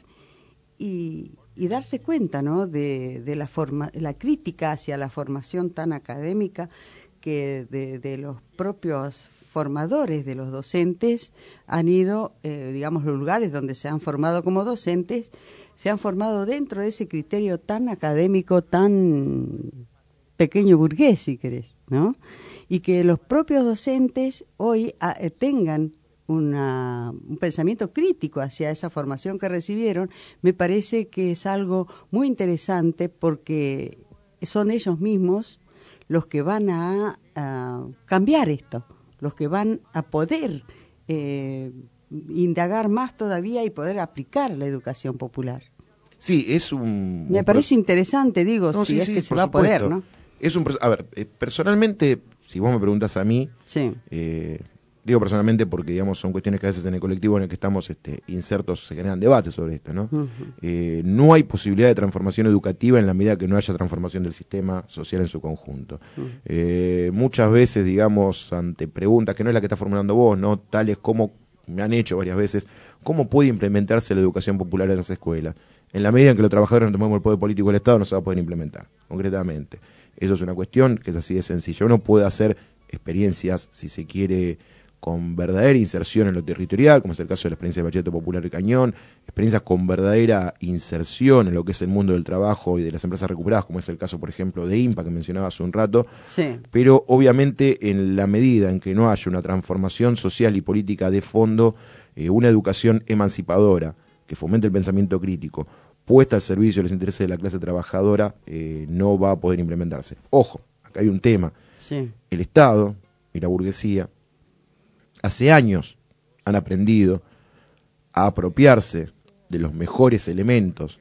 y, y darse cuenta, ¿no? de, de la forma, la crítica hacia la formación tan académica que de, de los propios formadores de los docentes han ido, eh, digamos, los lugares donde se han formado como docentes, se han formado dentro de ese criterio tan académico, tan pequeño burgués, si querés, ¿no? Y que los propios docentes hoy a, eh, tengan una, un pensamiento crítico hacia esa formación que recibieron, me parece que es algo muy interesante porque son ellos mismos los que van a, a cambiar esto, los que van a poder eh, indagar más todavía y poder aplicar la educación popular. Sí, es un... Me un parece pro... interesante, digo, no, si sí, es sí, que se por va supuesto. a poder, ¿no? Es un, a ver, eh, personalmente, si vos me preguntas a mí, sí. eh, digo personalmente porque, digamos, son cuestiones que a veces en el colectivo en el que estamos este, insertos se generan debates sobre esto, ¿no? Uh-huh. Eh, no hay posibilidad de transformación educativa en la medida que no haya transformación del sistema social en su conjunto. Uh-huh. Eh, muchas veces, digamos, ante preguntas que no es la que está formulando vos, ¿no? Tales como me han hecho varias veces, ¿cómo puede implementarse la educación popular en esas escuelas? En la medida en que los trabajadores no tomemos el poder político del Estado, no se va a poder implementar, concretamente. Eso es una cuestión que es así de sencilla. Uno puede hacer experiencias, si se quiere, con verdadera inserción en lo territorial, como es el caso de la experiencia del Bachillerato Popular de Cañón, experiencias con verdadera inserción en lo que es el mundo del trabajo y de las empresas recuperadas, como es el caso, por ejemplo, de IMPA, que mencionaba hace un rato, sí. Pero obviamente en la medida en que no haya una transformación social y política de fondo, eh, una educación emancipadora, que fomente el pensamiento crítico, puesta al servicio de los intereses de la clase trabajadora, eh, no va a poder implementarse. Ojo, acá hay un tema. Sí. El Estado y la burguesía hace años han aprendido a apropiarse de los mejores elementos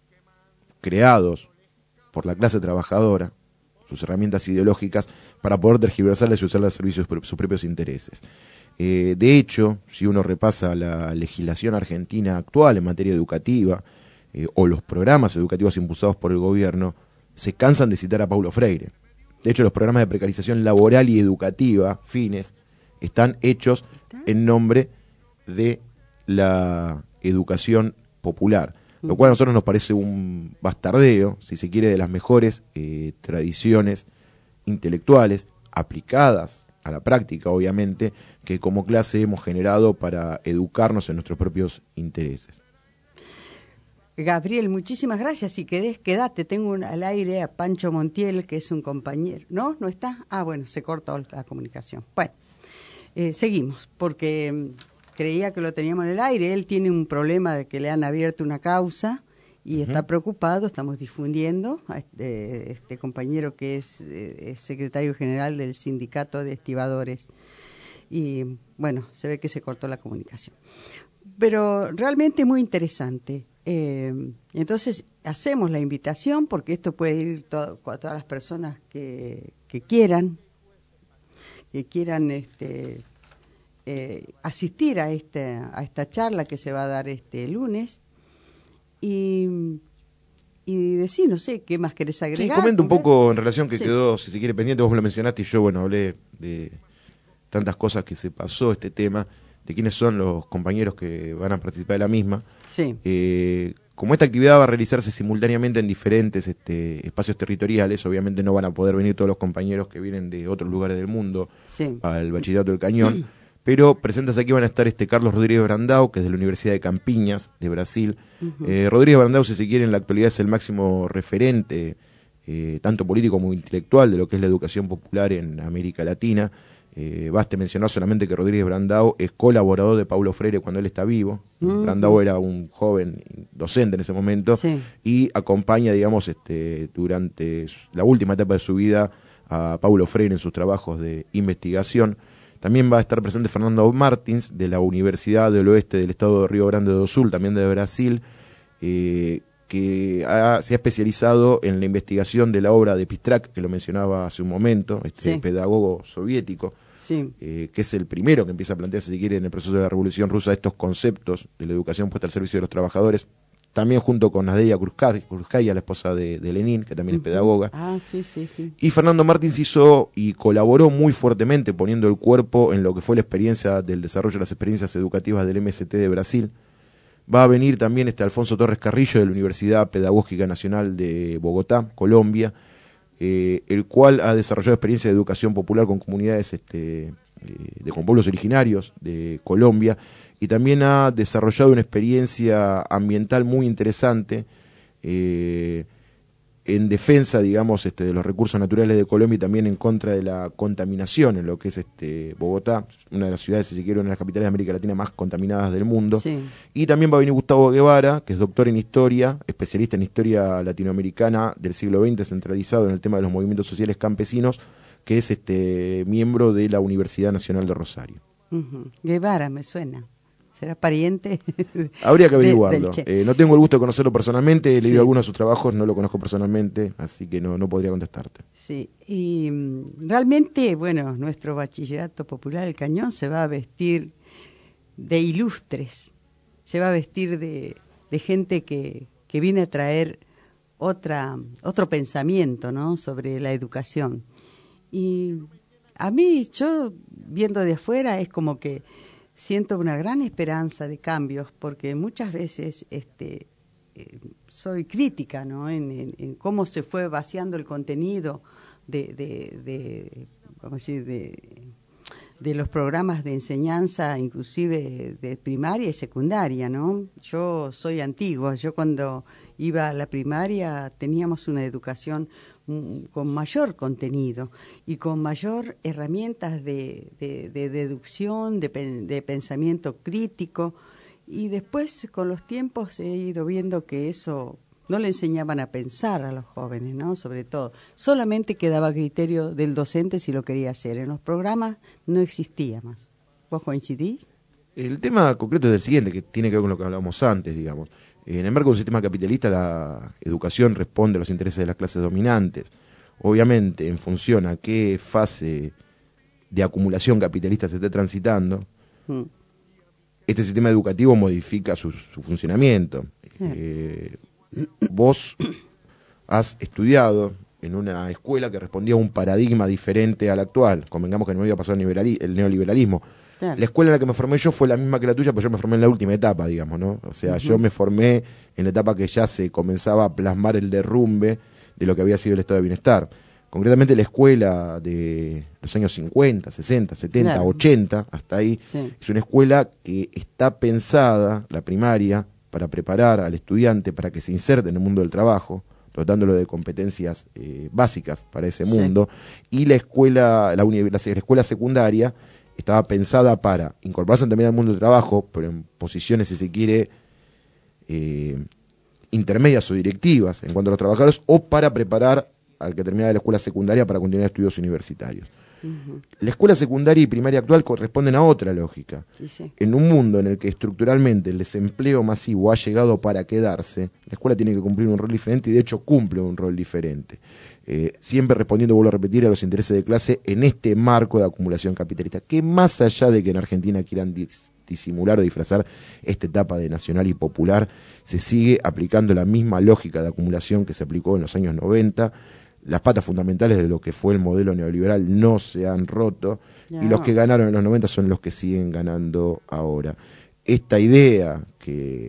creados por la clase trabajadora, sus herramientas ideológicas, para poder tergiversarlas y usarlas al servicio de sus propios intereses. Eh, de hecho, si uno repasa la legislación argentina actual en materia educativa, eh, o los programas educativos impulsados por el gobierno, se cansan de citar a Paulo Freire. De hecho, los programas de precarización laboral y educativa, fines, están hechos en nombre de la educación popular, lo cual a nosotros nos parece un bastardeo, si se quiere, de las mejores eh, tradiciones intelectuales aplicadas a la práctica, obviamente, que como clase hemos generado para educarnos en nuestros propios intereses. Gabriel, muchísimas gracias. Si querés, quedate. Tengo un, al aire a Pancho Montiel, que es un compañero. ¿No? ¿No está? Ah, bueno, se cortó la comunicación. Bueno. Eh, seguimos, porque eh, creía que lo teníamos en el aire. Él tiene un problema de que le han abierto una causa y uh-huh. está preocupado. Estamos difundiendo a este, este compañero que es, eh, es secretario general del Sindicato de Estibadores. Y bueno, se ve que se cortó la comunicación. Pero realmente muy interesante. Eh, entonces, hacemos la invitación, porque esto puede ir to- a todas las personas que, que quieran. que quieran este, eh, asistir a, este, a esta charla que se va a dar este lunes y, y decir, no sé, ¿qué más querés agregar? Sí, comento un poco en relación que sí. quedó, si se quiere, pendiente, vos me lo mencionaste y yo, bueno, hablé de tantas cosas que se pasó este tema, de quiénes son los compañeros que van a participar de la misma. Sí. Eh, Como esta actividad va a realizarse simultáneamente en diferentes este, espacios territoriales, obviamente no van a poder venir todos los compañeros que vienen de otros lugares del mundo sí. al Bachillerato del Cañón, pero presentes aquí van a estar este Carlos Rodríguez Brandão, que es de la Universidad de Campiñas, de Brasil. Uh-huh. eh, Rodríguez Brandão, si se quiere, en la actualidad es el máximo referente, eh, tanto político como intelectual, de lo que es la educación popular en América Latina. Eh, baste mencionar solamente que Rodríguez Brandão es colaborador de Paulo Freire cuando él está vivo. Uh-huh. Brandão era un joven docente en ese momento sí. y acompaña, digamos, este, durante la última etapa de su vida a Paulo Freire en sus trabajos de investigación. También va a estar presente Fernando Martins, de la Universidad del Oeste del Estado de Río Grande do Sul, también de Brasil, eh, que ha, se ha especializado en la investigación de la obra de Pistrak, que lo mencionaba hace un momento, este sí. pedagogo soviético, sí. eh, que es el primero que empieza a plantearse, si quiere, en el proceso de la Revolución Rusa, estos conceptos de la educación puesta al servicio de los trabajadores, también junto con Nadelia Krupskaya, la esposa de, de Lenin, que también uh-huh. es pedagoga. Ah, sí, sí, sí. Y Fernando Martins hizo y colaboró muy fuertemente poniendo el cuerpo en lo que fue la experiencia del desarrollo de las experiencias educativas del M S T de Brasil. Va a venir también este Alfonso Torres Carrillo de la Universidad Pedagógica Nacional de Bogotá, Colombia, eh, el cual ha desarrollado experiencia de educación popular con comunidades este, de, con pueblos originarios de Colombia, y también ha desarrollado una experiencia ambiental muy interesante eh, en defensa, digamos, este, de los recursos naturales de Colombia y también en contra de la contaminación en lo que es este Bogotá, una de las ciudades, si se quiere, una de las capitales de América Latina más contaminadas del mundo. Sí. Y también va a venir Gustavo Guevara, que es doctor en historia, especialista en historia latinoamericana del siglo veinte, centralizado en el tema de los movimientos sociales campesinos, que es este miembro de la Universidad Nacional de Rosario. Uh-huh. Guevara, me suena. ¿Será pariente? Habría que averiguarlo. De, eh, no tengo el gusto de conocerlo personalmente, he leído sí. algunos de sus trabajos, no lo conozco personalmente, así que no, no podría contestarte. Sí, y um, realmente, bueno, nuestro Bachillerato Popular El Cañón se va a vestir de ilustres, se va a vestir de, de gente que, que viene a traer otra, otro pensamiento, ¿no?, sobre la educación. Y a mí, yo viendo de afuera, es como que siento una gran esperanza de cambios, porque muchas veces este, eh, soy crítica, ¿no?, en, en, en cómo se fue vaciando el contenido de, de, de, vamos a decir, de, de los programas de enseñanza, inclusive de primaria y secundaria, ¿no? Yo soy antigua, yo cuando iba a la primaria teníamos una educación con mayor contenido y con mayor herramientas de, de, de deducción, de, de pensamiento crítico, y después con los tiempos he ido viendo que eso no le enseñaban a pensar a los jóvenes, ¿no?, sobre todo. Solamente quedaba criterio del docente si lo quería hacer. En los programas no existía más. ¿Vos coincidís? El tema concreto es el siguiente, que tiene que ver con lo que hablábamos antes, digamos. En el marco de un sistema capitalista, la educación responde a los intereses de las clases dominantes. Obviamente, en función a qué fase de acumulación capitalista se esté transitando, mm. este sistema educativo modifica su, su funcionamiento. Eh, vos has estudiado en una escuela que respondía a un paradigma diferente al actual. Convengamos que no había pasado el neoliberalismo. Claro. La escuela en la que me formé yo fue la misma que la tuya, pero yo me formé en la última etapa, digamos, ¿no? O sea, uh-huh. yo me formé en la etapa que ya se comenzaba a plasmar el derrumbe de lo que había sido el estado de bienestar. Concretamente la escuela de los años cincuenta, sesenta, setenta, claro. ochenta, hasta ahí, sí. es una escuela que está pensada, la primaria, para preparar al estudiante para que se inserte en el mundo del trabajo, dotándolo de competencias eh, básicas para ese mundo, sí. y la escuela, la, uni- la, la escuela secundaria estaba pensada para incorporarse también al mundo del trabajo, pero en posiciones, si se quiere, eh, intermedias o directivas en cuanto a los trabajadores, o para preparar al que termina la escuela secundaria para continuar estudios universitarios. Uh-huh. La escuela secundaria y primaria actual corresponden a otra lógica. Sí, sí. En un mundo en el que estructuralmente el desempleo masivo ha llegado para quedarse, la escuela tiene que cumplir un rol diferente, y de hecho cumple un rol diferente. Eh, siempre respondiendo, vuelvo a repetir, a los intereses de clase en este marco de acumulación capitalista, que más allá de que en Argentina quieran dis- disimular o disfrazar esta etapa de nacional y popular, se sigue aplicando la misma lógica de acumulación que se aplicó en los años noventa. Las patas fundamentales de lo que fue el modelo neoliberal no se han roto, no. y los que ganaron en los noventa son los que siguen ganando ahora. Esta idea que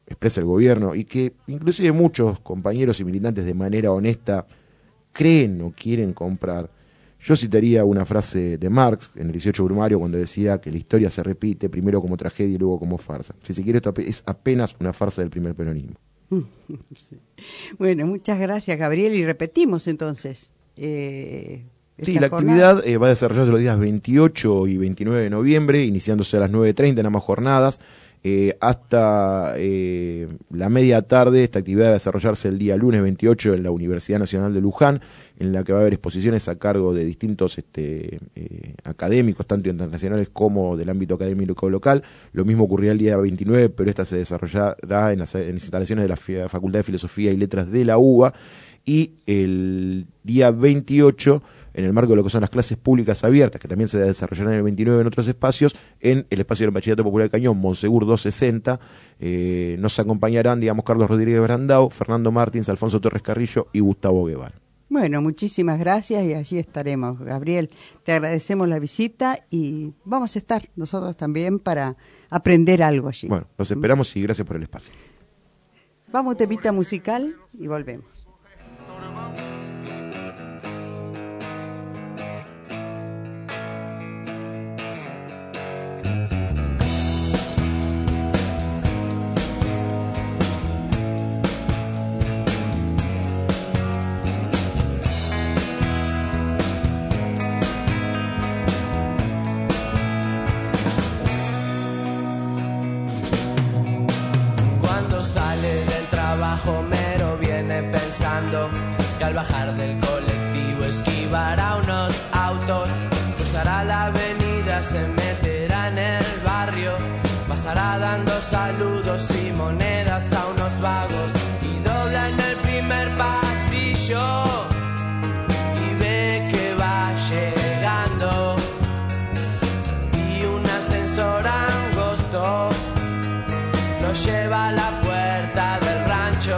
expresa el gobierno y que inclusive muchos compañeros y militantes de manera honesta creen o quieren comprar. Yo citaría una frase de Marx en el dieciocho Brumario cuando decía que la historia se repite primero como tragedia y luego como farsa. Si se quiere, esto es apenas una farsa del primer peronismo. Sí. Bueno, muchas gracias, Gabriel, y repetimos entonces. Eh, sí, la jornada. actividad eh, va a desarrollarse los días veintiocho y veintinueve de noviembre, iniciándose a las nueve treinta en ambas jornadas. Eh, hasta eh, la media tarde. Esta actividad va a desarrollarse el día lunes veintiocho en la Universidad Nacional de Luján, en la que va a haber exposiciones a cargo de distintos este, eh, académicos, tanto internacionales como del ámbito académico local. Lo mismo ocurrirá el día veintinueve, pero esta se desarrollará en las, en las instalaciones de la Facultad de Filosofía y Letras de la UBA, y el día veintiocho, en el marco de lo que son las clases públicas abiertas, que también se desarrollarán el veintinueve en otros espacios, en el espacio del Bachillerato Popular del Cañón, Monsegur doscientos sesenta, eh, nos acompañarán, digamos, Carlos Rodríguez Brandao, Fernando Martins, Alfonso Torres Carrillo y Gustavo Guevara. Bueno, muchísimas gracias y allí estaremos. Gabriel, te agradecemos la visita y vamos a estar nosotros también para aprender algo allí. Bueno, los esperamos y gracias por el espacio. Vamos, temita musical y volvemos. Homero viene pensando que al bajar del colectivo esquivará unos autos, cruzará la avenida, se meterá en el barrio, pasará dando saludos y monedas a unos vagos y dobla en el primer pasillo y ve que va llegando y un ascensor angosto lo lleva a la puerta del rancho.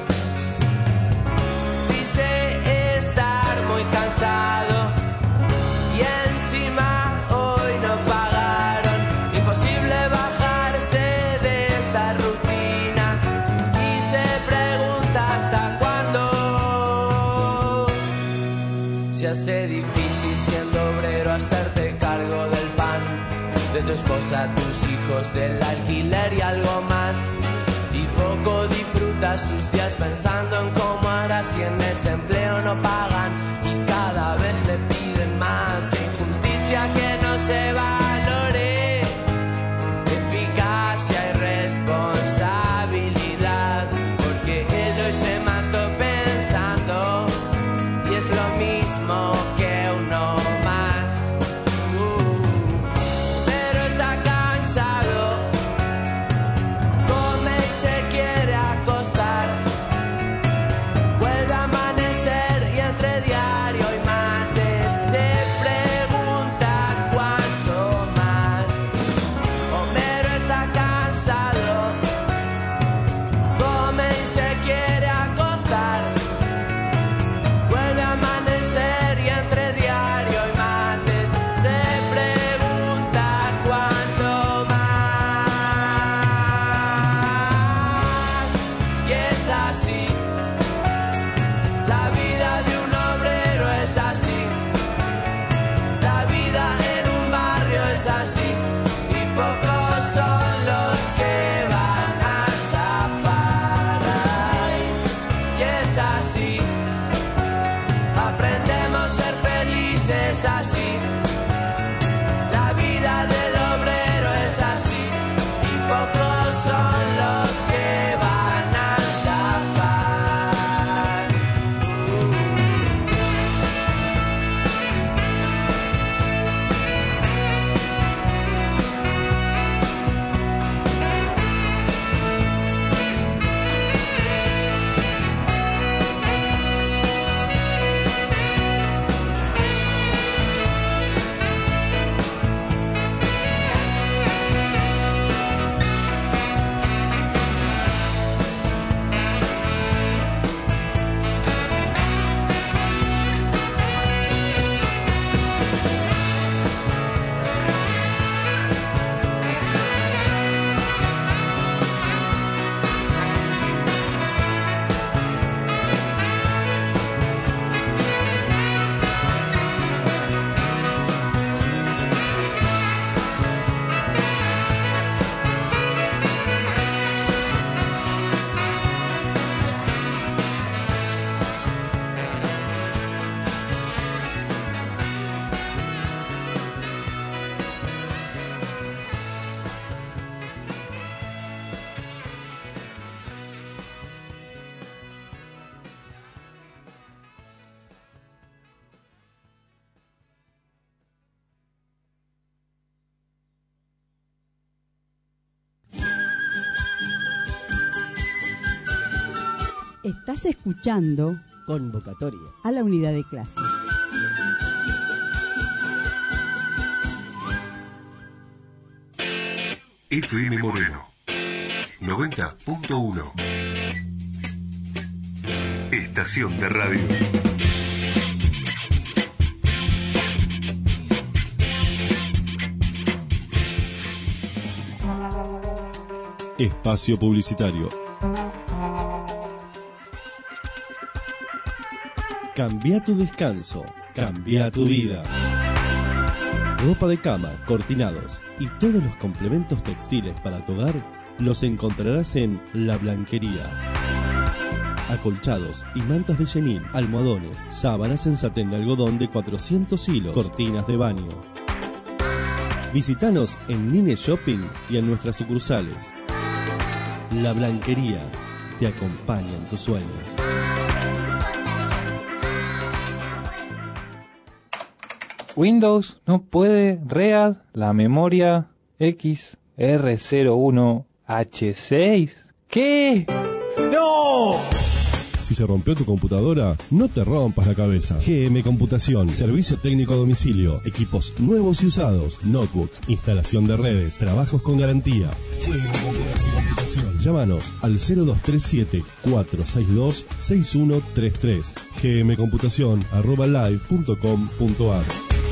Dice estar muy cansado y encima hoy no pagaron. Imposible bajarse de esta rutina y se pregunta hasta cuándo. Se hace difícil siendo obrero hacerte cargo del pan de tu esposa, tus hijos, del alquiler y algo más. Y poco disfruta sus días pensando en cómo hará si en desempleo no pagan y cada vez le piden más. Que injusticia que no se valore, eficacia y responsabilidad, porque él hoy se mató pensando y es lo mismo que uno más. Uh, pero está cansado, come y se quiere acostar, vuelve a amanecer y entre diario y mate se pregunta cuánto más. Homero está cansado, come y se quiere acostar, vuelve a amanecer y entre diario y mates se pregunta cuánto más. Y es así, la vida de un obrero es así, la vida en un barrio es así, y pocos son los que van a zafar. Ay, y es así, aprendemos a ser felices así, la vida del obrero es así, y pocos son los que van a zafar. Estás escuchando Convocatoria a la unidad de clase. F M Moreno noventa punto uno. Estación de radio. Espacio publicitario. Cambia tu descanso, cambia tu vida. Ropa de cama, cortinados y todos los complementos textiles para tu hogar los encontrarás en La Blanquería. Acolchados y mantas de chenil, almohadones, sábanas en satén de algodón de cuatrocientos hilos, cortinas de baño. Visítanos en Nine Shopping y en nuestras sucursales. La Blanquería te acompaña en tus sueños. Windows no puede read la memoria X R cero uno H seis. ¿Qué? ¡No! Si se rompió tu computadora, no te rompas la cabeza. G M Computación, servicio técnico a domicilio, equipos nuevos y usados, notebooks, instalación de redes, trabajos con garantía. G M Computación. Llámanos al cero dos tres siete, cuatro seis dos, seis uno tres tres. gmcomputación arroba live punto com punto ar.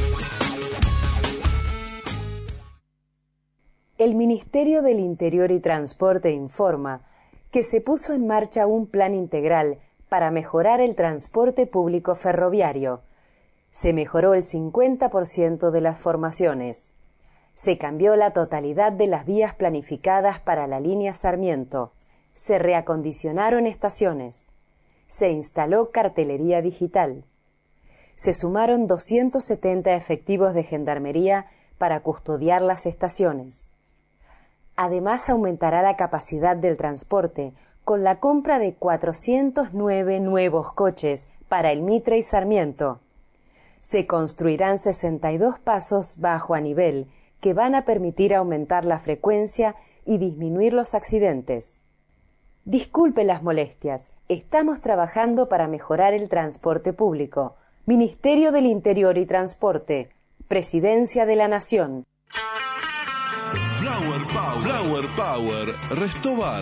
El Ministerio del Interior y Transporte informa que se puso en marcha un plan integral para mejorar el transporte público ferroviario. Se mejoró el cincuenta por ciento de las formaciones. Se cambió la totalidad de las vías planificadas para la línea Sarmiento. Se reacondicionaron estaciones. Se instaló cartelería digital. Se sumaron doscientos setenta efectivos de gendarmería para custodiar las estaciones. Además, aumentará la capacidad del transporte con la compra de cuatrocientos nueve nuevos coches para el Mitre y Sarmiento. Se construirán sesenta y dos pasos bajo a nivel que van a permitir aumentar la frecuencia y disminuir los accidentes. Disculpe las molestias, estamos trabajando para mejorar el transporte público. Ministerio del Interior y Transporte, Presidencia de la Nación. Flower Power, Flower Power, Restobar.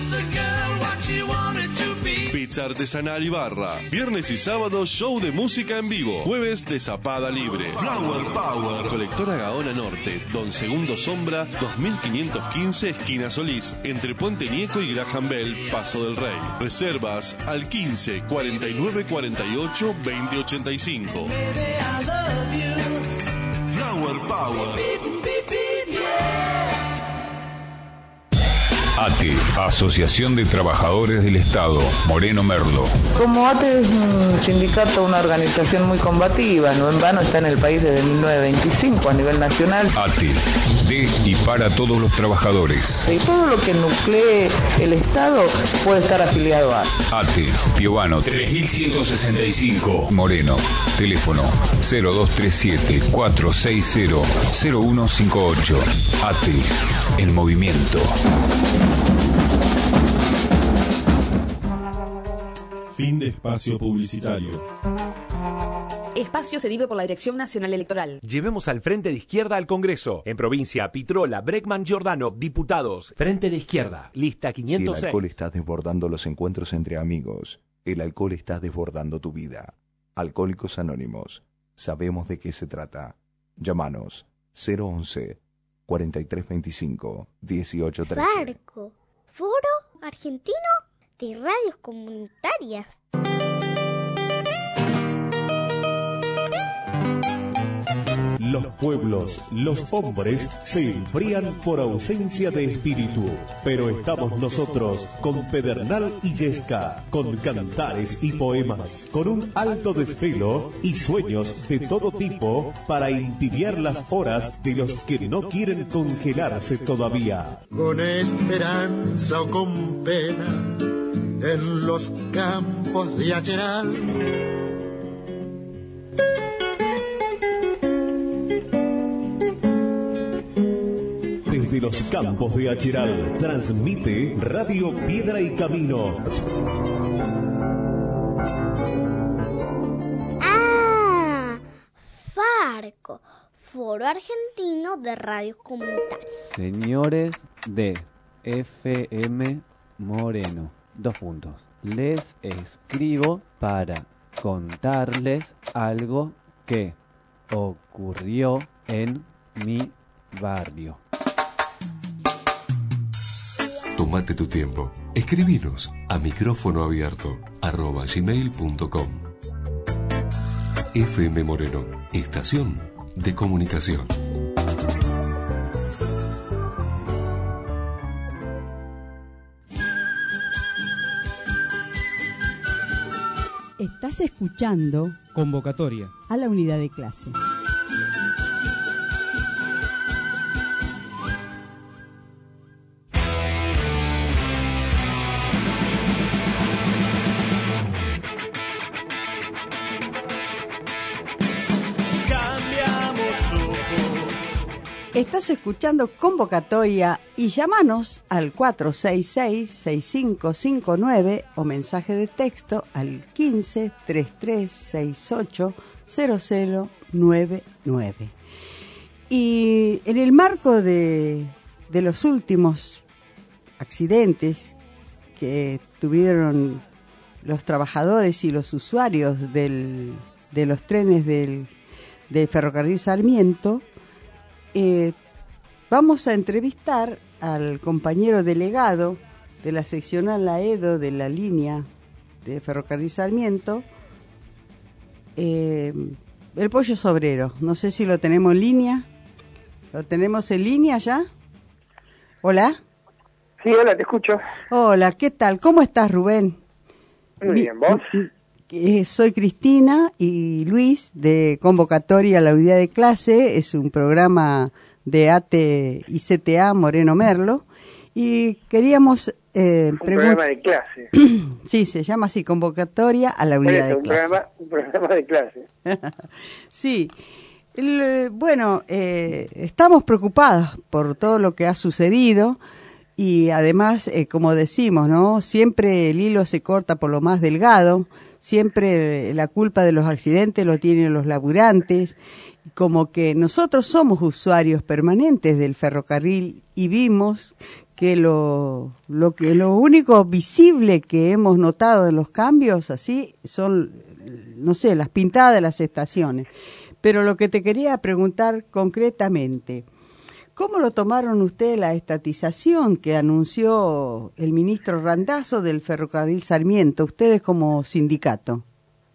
Pizza artesanal y barra. Viernes y sábado show de música en vivo. Jueves de zapada libre. Flower Power. Colectora Gaona Norte, Don Segundo Sombra, dos mil quinientos quince, esquina Solís, entre Puente Nieco y Graham Bell, Paso del Rey. Reservas al quince, cuarenta y nueve, cuarenta y ocho, veinte, ochenta y cinco. Flower Power. A T E, Asociación de Trabajadores del Estado, Moreno Merlo. Como A T E es un sindicato, una organización muy combativa, no en vano está en el país desde mil novecientos veinticinco a nivel nacional. A T E, de y para todos los trabajadores. Y todo lo que nuclee el Estado puede estar afiliado a A T E, Piovano tres mil ciento sesenta y cinco, Moreno. Teléfono cero dos tres siete, cuatro seis cero, cero uno cinco ocho. A T E, el movimiento. Fin de espacio publicitario. Espacio cedido por la Dirección Nacional Electoral. Llevemos al Frente de Izquierda al Congreso. En provincia, Pitrola, Bregman, Giordano, diputados. Frente de Izquierda, lista quinientos seis. Si el alcohol está desbordando los encuentros entre amigos, el alcohol está desbordando tu vida. Alcohólicos Anónimos. Sabemos de qué se trata. Llámanos cero once, cuarenta y tres veinticinco, dieciocho trece. Farco, Foro Argentino de Radios Comunitarias. Los pueblos, los hombres, se enfrían por ausencia de espíritu. Pero estamos nosotros, con Pedernal y Yesca, con cantares y poemas, con un alto desvelo y sueños de todo tipo para entibiar las horas de los que no quieren congelarse todavía. Con esperanza o con pena, en los campos de Acheral. Desde los campos de Acheral, transmite Radio Piedra y Camino. Marco, Foro Argentino de Radios Comunitarias. Señores de F M Moreno, dos puntos. Les escribo para contarles algo que ocurrió en mi barrio. Tómate tu tiempo. Escribinos a micrófono abierto arroba gmail punto com. F M Moreno, estación de comunicación. Estás escuchando Convocatoria a la unidad de clase. Estás escuchando Convocatoria y llámanos al cuatro seis seis, seis cinco cinco nueve o mensaje de texto al quince, treinta y tres, sesenta y ocho, cero cero nueve nueve. Y en el marco de, de los últimos accidentes que tuvieron los trabajadores y los usuarios del, de los trenes del, del ferrocarril Sarmiento, Eh, vamos a entrevistar al compañero delegado de la seccional Laedo de la línea de Ferrocarril Sarmiento, eh, el Pollo Sobrero. No sé si lo tenemos en línea. ¿Lo tenemos en línea ya? ¿Hola? Sí, hola, te escucho. Hola, ¿qué tal? ¿Cómo estás, Rubén? Muy bien, ¿vos? Eh, soy Cristina y Luis de Convocatoria a la unidad de clase. Es un programa de A T y C T A Moreno Merlo y queríamos eh, un programa de clase. Sí, se llama así, Convocatoria a la unidad de un clase. Programa, un programa de clase. Sí. El, bueno, eh, estamos preocupados por todo lo que ha sucedido. Y además, eh, como decimos, ¿no? Siempre el hilo se corta por lo más delgado, siempre la culpa de los accidentes lo tienen los laburantes, como que nosotros somos usuarios permanentes del ferrocarril y vimos que lo, lo que lo único visible que hemos notado de los cambios así son, no sé, las pintadas de las estaciones. Pero lo que te quería preguntar concretamente, ¿cómo lo tomaron ustedes la estatización que anunció el ministro Randazzo del Ferrocarril Sarmiento, ustedes como sindicato?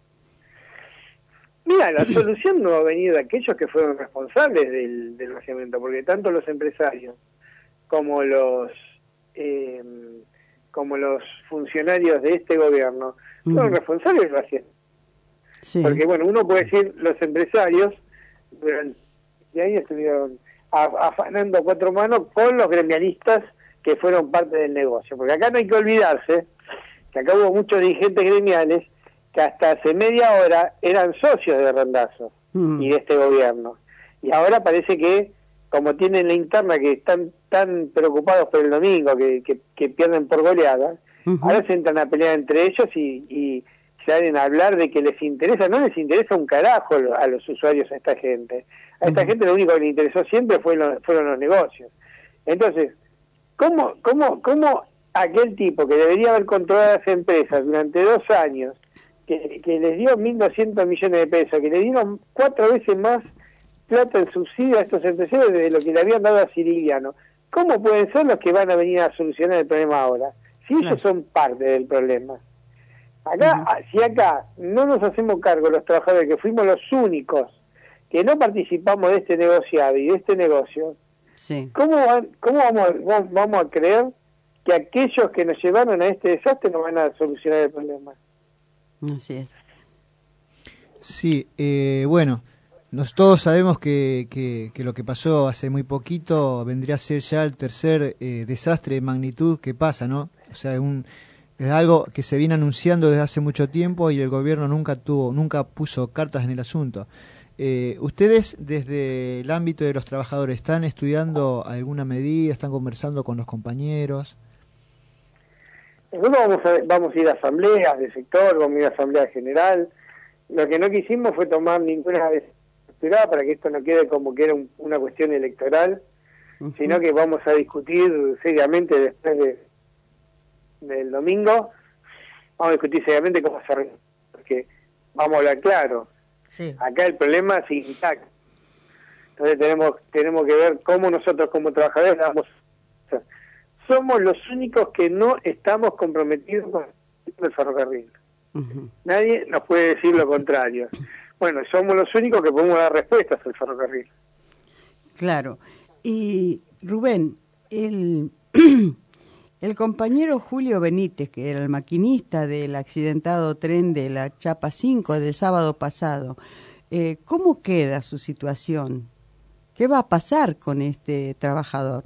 Mira, la solución no ha venido de aquellos que fueron responsables del, del vaciamiento, porque tanto los empresarios como los eh, como los funcionarios de este gobierno fueron uh-huh. responsables del vaciamiento. Sí. Porque, bueno, uno puede decir, los empresarios durante años estuvieron afanando a cuatro manos con los gremialistas que fueron parte del negocio, porque acá no hay que olvidarse que acá hubo muchos dirigentes gremiales que hasta hace media hora eran socios de Randazzo mm. y de este gobierno, y ahora parece que como tienen la interna que están tan preocupados por el domingo que, que, que pierden por goleada, uh-huh. ahora se entran a pelear entre ellos y, y se salen a hablar de que les interesa, no les interesa un carajo a los usuarios, a esta gente. A esta uh-huh. gente lo único que le interesó siempre fue lo, fueron los negocios. Entonces, ¿cómo, cómo, ¿cómo aquel tipo que debería haber controlado las empresas durante dos años, que, que les dio mil doscientos millones de pesos, que le dieron cuatro veces más plata en subsidio a estos empresarios de lo que le habían dado a Sirigliano, cómo pueden ser los que van a venir a solucionar el problema ahora? Si ellos claro. son parte del problema. Acá, uh-huh. si acá no nos hacemos cargo los trabajadores, que fuimos los únicos que no participamos de este negociado y de este negocio, sí. ¿cómo, van, cómo vamos, a, vamos a creer que aquellos que nos llevaron a este desastre nos van a solucionar el problema? Así es. Sí, eh, bueno, nos todos sabemos que, que, que lo que pasó hace muy poquito vendría a ser ya el tercer eh, desastre de magnitud que pasa, ¿no? O sea, un, es algo que se viene anunciando desde hace mucho tiempo y el gobierno nunca tuvo, nunca puso cartas en el asunto. Eh, ¿Ustedes desde el ámbito de los trabajadores están estudiando alguna medida, están conversando con los compañeros? Nosotros vamos a, vamos a ir a asambleas de sector, vamos a ir a asamblea general. Lo que no quisimos fue tomar ninguna decisión estructurada para que esto no quede como que era un, una cuestión electoral, uh-huh. sino que vamos a discutir seriamente después de, del domingo, vamos a discutir seriamente cómo se arregla, porque vamos a hablar claro, sí. acá el problema es intacto, entonces tenemos tenemos que ver cómo nosotros como trabajadores vamos a hacer. Somos los únicos que no estamos comprometidos con el ferrocarril. Uh-huh. Nadie nos puede decir lo contrario. Bueno, somos los únicos que podemos dar respuestas al ferrocarril. Claro. Y Rubén, el, el compañero Julio Benítez, que era el maquinista del accidentado tren de la Chapa cinco del sábado pasado, eh, ¿cómo queda su situación? ¿Qué va a pasar con este trabajador?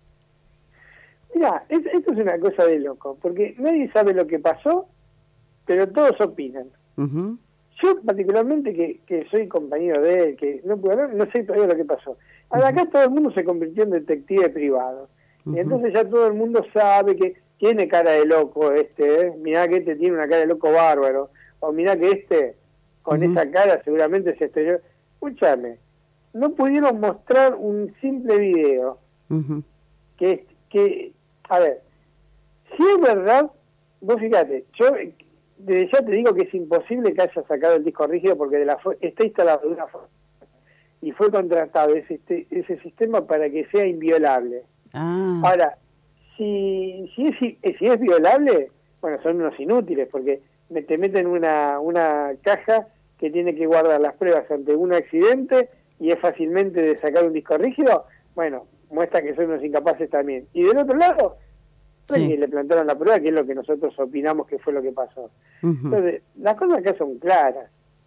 Mira, es, esto es una cosa de loco, porque nadie sabe lo que pasó, pero todos opinan. Uh-huh. Yo particularmente, que, que soy compañero de él, que no puedo hablar, no sé todavía lo que pasó. Uh-huh. Acá todo el mundo se convirtió en detective privado. Uh-huh. Y entonces ya todo el mundo sabe que tiene cara de loco este, ¿eh? Mirá que este tiene una cara de loco bárbaro. O mirá que este, con uh-huh. esa cara seguramente se estrelló. Escúchame, no pudieron mostrar un simple video. Uh-huh. Que, que, a ver, si es verdad, vos fíjate, yo desde ya te digo que es imposible que haya sacado el disco rígido porque de la está instalado de una forma y fue contratado ese, ese sistema para que sea inviolable. Ah. Ahora, si, si, es, si es violable, bueno, son unos inútiles porque me, te meten una, una caja que tiene que guardar las pruebas ante un accidente y es fácilmente de sacar un disco rígido, bueno, muestra que son unos incapaces también. Y del otro lado, sí. que le plantaron la prueba, que es lo que nosotros opinamos que fue lo que pasó. Uh-huh. Entonces, las cosas acá son claras,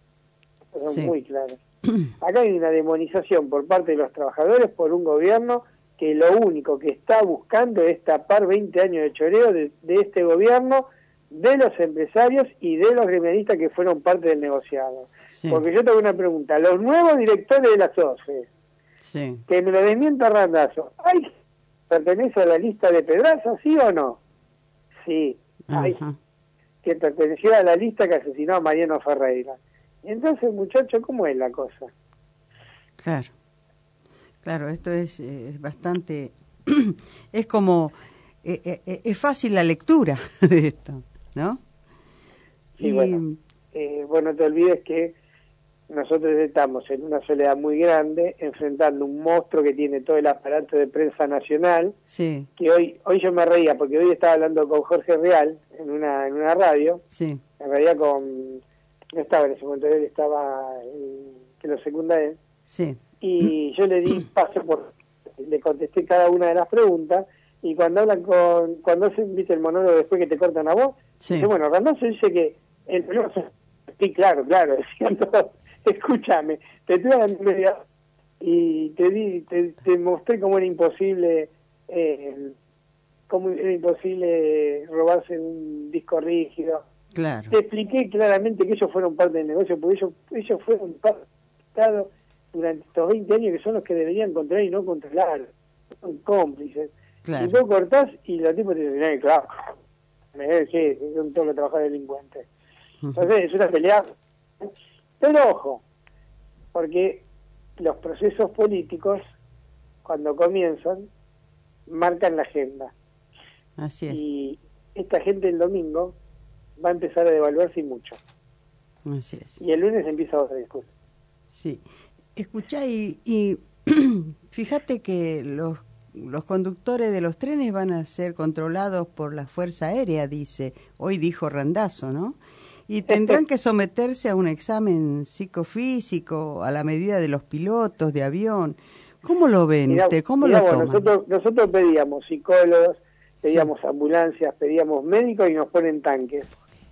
son sí. muy claras. Acá hay una demonización por parte de los trabajadores por un gobierno que lo único que está buscando es tapar veinte años de choreo de, de este gobierno, de los empresarios y de los gremialistas que fueron parte del negociado. Sí. Porque yo tengo una pregunta, los nuevos directores de las O C E, sí. que me lo desmienta Randazzo, ¿hay pertenece a la lista de Pedraza, sí o no? Sí, hay que perteneció a la lista que asesinó a Mariano Ferreira. Entonces, muchacho, ¿cómo es la cosa? Claro, claro, esto es, eh, es bastante, es como, eh, eh, es fácil la lectura de esto, ¿no? Sí, y... bueno, eh, bueno, no te olvides que nosotros estamos en una soledad muy grande, enfrentando un monstruo que tiene todo el aparato de prensa nacional, sí. que hoy hoy yo me reía, porque hoy estaba hablando con Jorge Real en una en una radio, sí. en realidad con, no estaba en ese momento, él estaba, en, que lo secunda él, sí. y yo le di paso por, le contesté cada una de las preguntas, y cuando hablan con, cuando hacen, viste el monólogo después que te cortan a vos, sí. dice, bueno, Randazzo dice que el problema es, sí, claro, claro, decían todos. Escúchame, te tuve a la media y te di, te, te mostré cómo era imposible, eh, cómo era imposible robarse un disco rígido. Claro. Te expliqué claramente que ellos fueron parte del negocio, porque ellos, ellos fueron parte durante estos veinte años que son los que deberían controlar y no controlar. Son cómplices. Claro. Y vos cortás y los tipos te dicen, claro, me debe decir, son todos los trabajadores delincuentes. Entonces es una pelea. Pero ojo, porque los procesos políticos, cuando comienzan, marcan la agenda. Así es. Y esta gente el domingo va a empezar a devaluarse y mucho. Así es. Y el lunes empieza otra discusión. Sí. Escuchá, y, y fíjate que los, los conductores de los trenes van a ser controlados por la Fuerza Aérea, dice. Hoy dijo Randazzo, ¿no? Y tendrán que someterse a un examen psicofísico a la medida de los pilotos de avión. ¿Cómo lo ven mirá, usted? ¿Cómo mirá, lo toman? Nosotros, nosotros pedíamos psicólogos, pedíamos sí. ambulancias, pedíamos médicos y nos ponen tanques.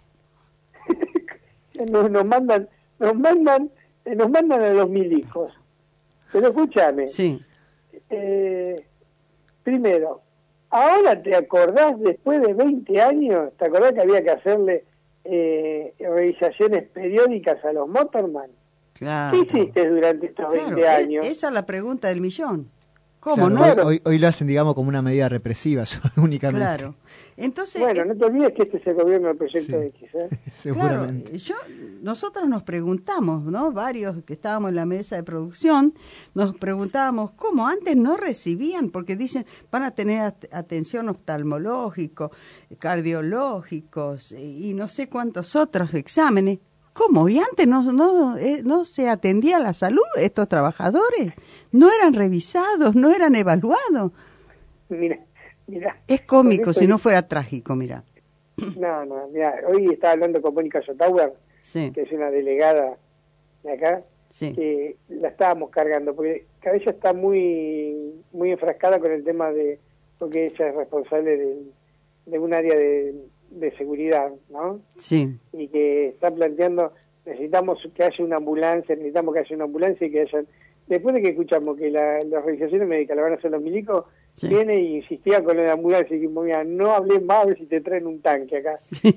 nos, nos mandan, nos mandan, nos mandan a los milicos. Pero escúchame. Sí. Eh, primero, ahora te acordás, después de veinte años, ¿te acordás que había que hacerle Eh, revisaciones periódicas a los motorman? Claro. ¿Qué hiciste durante estos claro, veinte años? Es, esa es la pregunta del millón. ¿Cómo claro, no? Hoy, hoy lo hacen, digamos, como una medida represiva únicamente. Claro. Entonces, bueno, eh, no te olvides que este es el gobierno del proyecto sí. X, ¿eh? Seguramente. Claro, yo, nosotros nos preguntamos, ¿no? Varios que estábamos en la mesa de producción, nos preguntábamos cómo antes no recibían, porque dicen van a tener at- atención oftalmológico, cardiológicos y, y no sé cuántos otros exámenes. ¿Cómo? ¿Y antes no, no, eh, no se atendía la salud de estos trabajadores? ¿No eran revisados? ¿No eran evaluados? Mira, mira. Es cómico, eso si es- no fuera trágico, mira. No, no, mira, hoy estaba hablando con Mónica Sotauer, Sí. que es una delegada de acá, Sí. que la estábamos cargando, porque ella está muy muy enfrascada con el tema de, porque ella es responsable de, de un área de, de seguridad, ¿no? Sí. Y que está planteando, necesitamos que haya una ambulancia, necesitamos que haya una ambulancia y que haya... Después de que escuchamos que la, las revisaciones médicas la van a hacer los milicos, Sí. viene y insistía con la ambulancia y que mira, no hablé más a ver si te traen un tanque acá.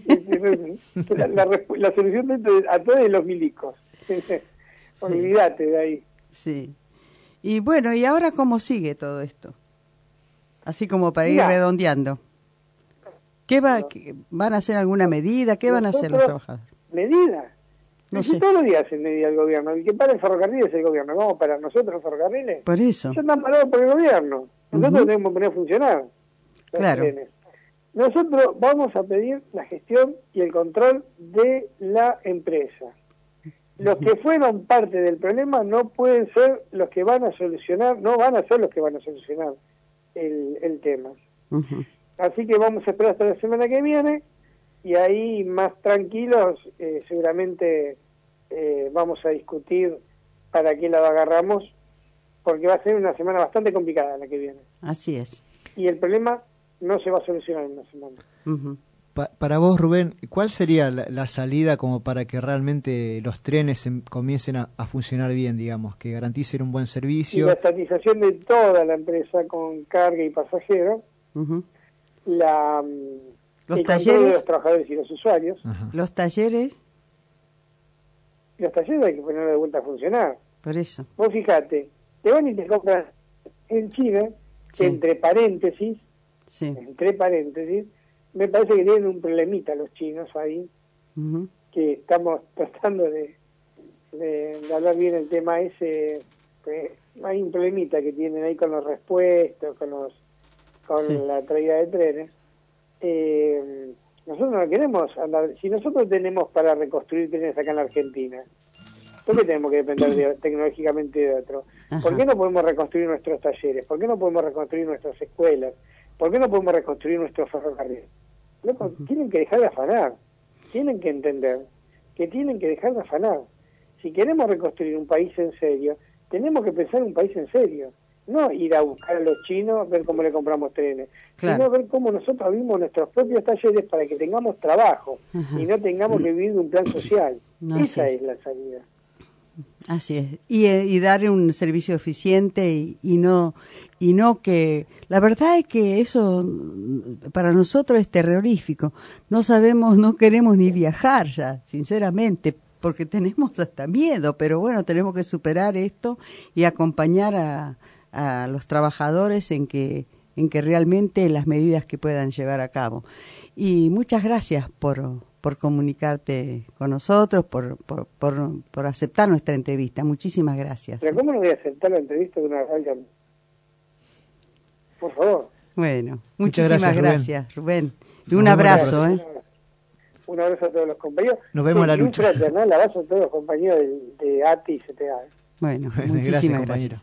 la, la, respu- la solución de esto es a todos los milicos. Olvídate de ahí. Sí. Y bueno, ¿y ahora cómo sigue todo esto? Así como para ir Mira. redondeando. ¿Qué va, qué- ¿Van a hacer alguna medida? ¿Qué van a hacer los Nosotros- trabajadores? ¿Medida? No Si sé. todos los días hacen medida el gobierno. El que para el ferrocarril es el gobierno. ¿Vamos para nosotros los ferrocarriles? Por eso. Ya están parados por el gobierno. Nosotros Ujú. tenemos que poner a funcionar los Claro. trenes. Nosotros vamos a pedir la gestión y el control de la empresa. Los que fueron parte del problema no pueden ser los que van a solucionar, no van a ser los que van a solucionar el, el tema. Ujú. Así que vamos a esperar hasta la semana que viene y ahí más tranquilos eh, seguramente eh, vamos a discutir para qué lado agarramos, porque va a ser una semana bastante complicada la que viene. Así es. Y el problema no se va a solucionar en una semana. Ujú. Pa- para vos, Rubén, ¿cuál sería la, la salida como para que realmente los trenes em- comiencen a, a funcionar bien, digamos, que garanticen un buen Y servicio? la estatización de toda la empresa con carga y pasajeros, Ujú. la, mm, Los el control talleres. de los trabajadores y los usuarios. Los talleres, Los talleres hay que ponerlos de vuelta a funcionar. por eso. Vos fíjate, te van y te compran en China, Sí. entre paréntesis, Sí. entre paréntesis, me parece que tienen un problemita los chinos ahí, Ujú. que estamos tratando de, de, de hablar bien el tema ese. Pues, hay un problemita que tienen ahí con los repuestos, con los con Sí. la traída de trenes. Eh, nosotros no queremos andar, si nosotros tenemos para reconstruir trenes acá en la Argentina, ¿por qué tenemos que depender de, tecnológicamente de otro? Ajá. ¿Por qué no podemos reconstruir nuestros talleres? ¿Por qué no podemos reconstruir nuestras escuelas? ¿Por qué no podemos reconstruir nuestros ferrocarriles? Loco, tienen que dejar de afanar, tienen que entender que tienen que dejar de afanar. Si queremos reconstruir un país en serio, tenemos que pensar en un país en serio. No ir a buscar a los chinos, ver cómo le compramos trenes, Claro. sino ver cómo nosotros abrimos nuestros propios talleres para que tengamos trabajo Ajá. y no tengamos que vivir de un plan social. Así Esa es. es la salida. Así es. Y, eh, y darle un servicio eficiente y, y no y no que... La verdad es que eso mm, para nosotros es terrorífico. No sabemos, no queremos ni viajar ya, sinceramente, porque tenemos hasta miedo, pero bueno, tenemos que superar esto y acompañar a, a los trabajadores en que en que realmente las medidas que puedan llevar a cabo. Y muchas gracias por, por comunicarte con nosotros, por, por, por, por aceptar nuestra entrevista. Muchísimas gracias. Pero ¿cómo no voy a aceptar la entrevista de una radio? Por favor. Bueno, Muchas muchísimas gracias, gracias, Rubén. Y Nos un vemos abrazo, la ¿eh? próxima. Un abrazo a todos los compañeros. Nos vemos en la Y un lucha. fraternal abrazo a todos los compañeros de, de A T I y C T A. Bueno, Gracias, muchísimas gracias. compañero.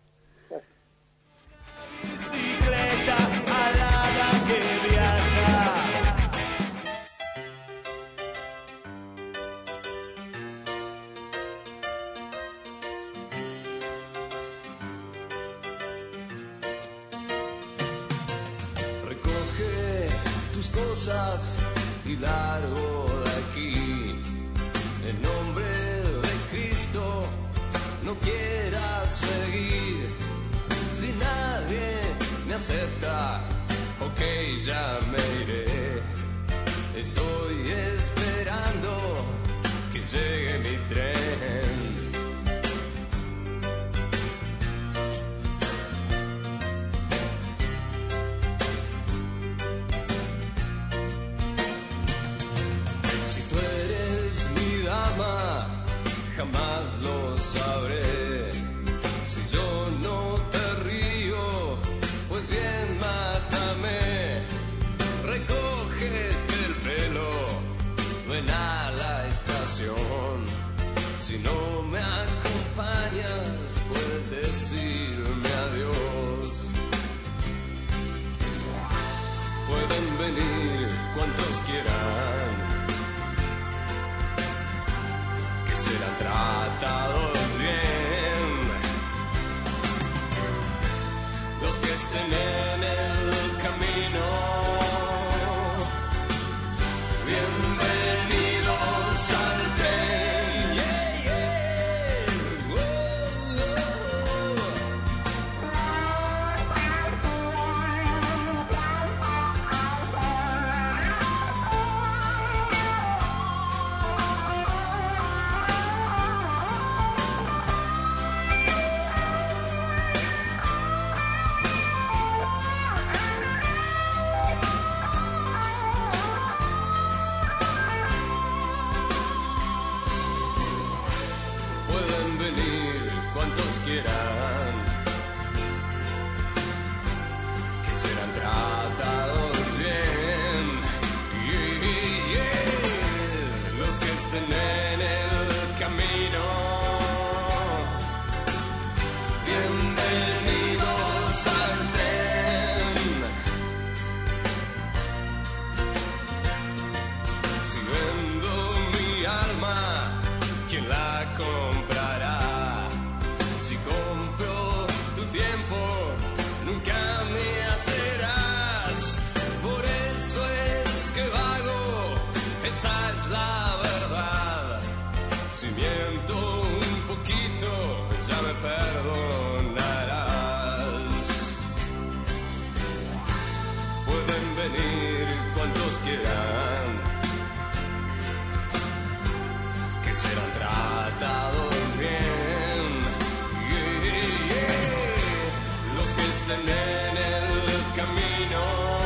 alada que viaja. Recoge tus cosas y largo de aquí. En nombre de Cristo, no quieras seguir. Si nadie me acepta, ok, ya me iré. Estoy esperando que llegue mi tren. oración. Si no me acompañas, puedes decirme adiós. Pueden venir cuantos quieran, que serán tratados bien. Los que estén en el camino, bienvenidos al tren. Yeah, yeah. Oh, pueden venir cuantos quieran, que serán tratados bien. Yeah, yeah. Los que estén en el camino, bienvenidos al tren. Si vendo mi alma, ¿quién la comprará? Si compro tu tiempo, nunca me hacerás. Por eso es que vago, esa es la verdad. Si miento un poquito, ya me perdonarás. Pueden venir cuantos quieran, que serán tratados bien. Yeah, yeah. Los que estén en el camino,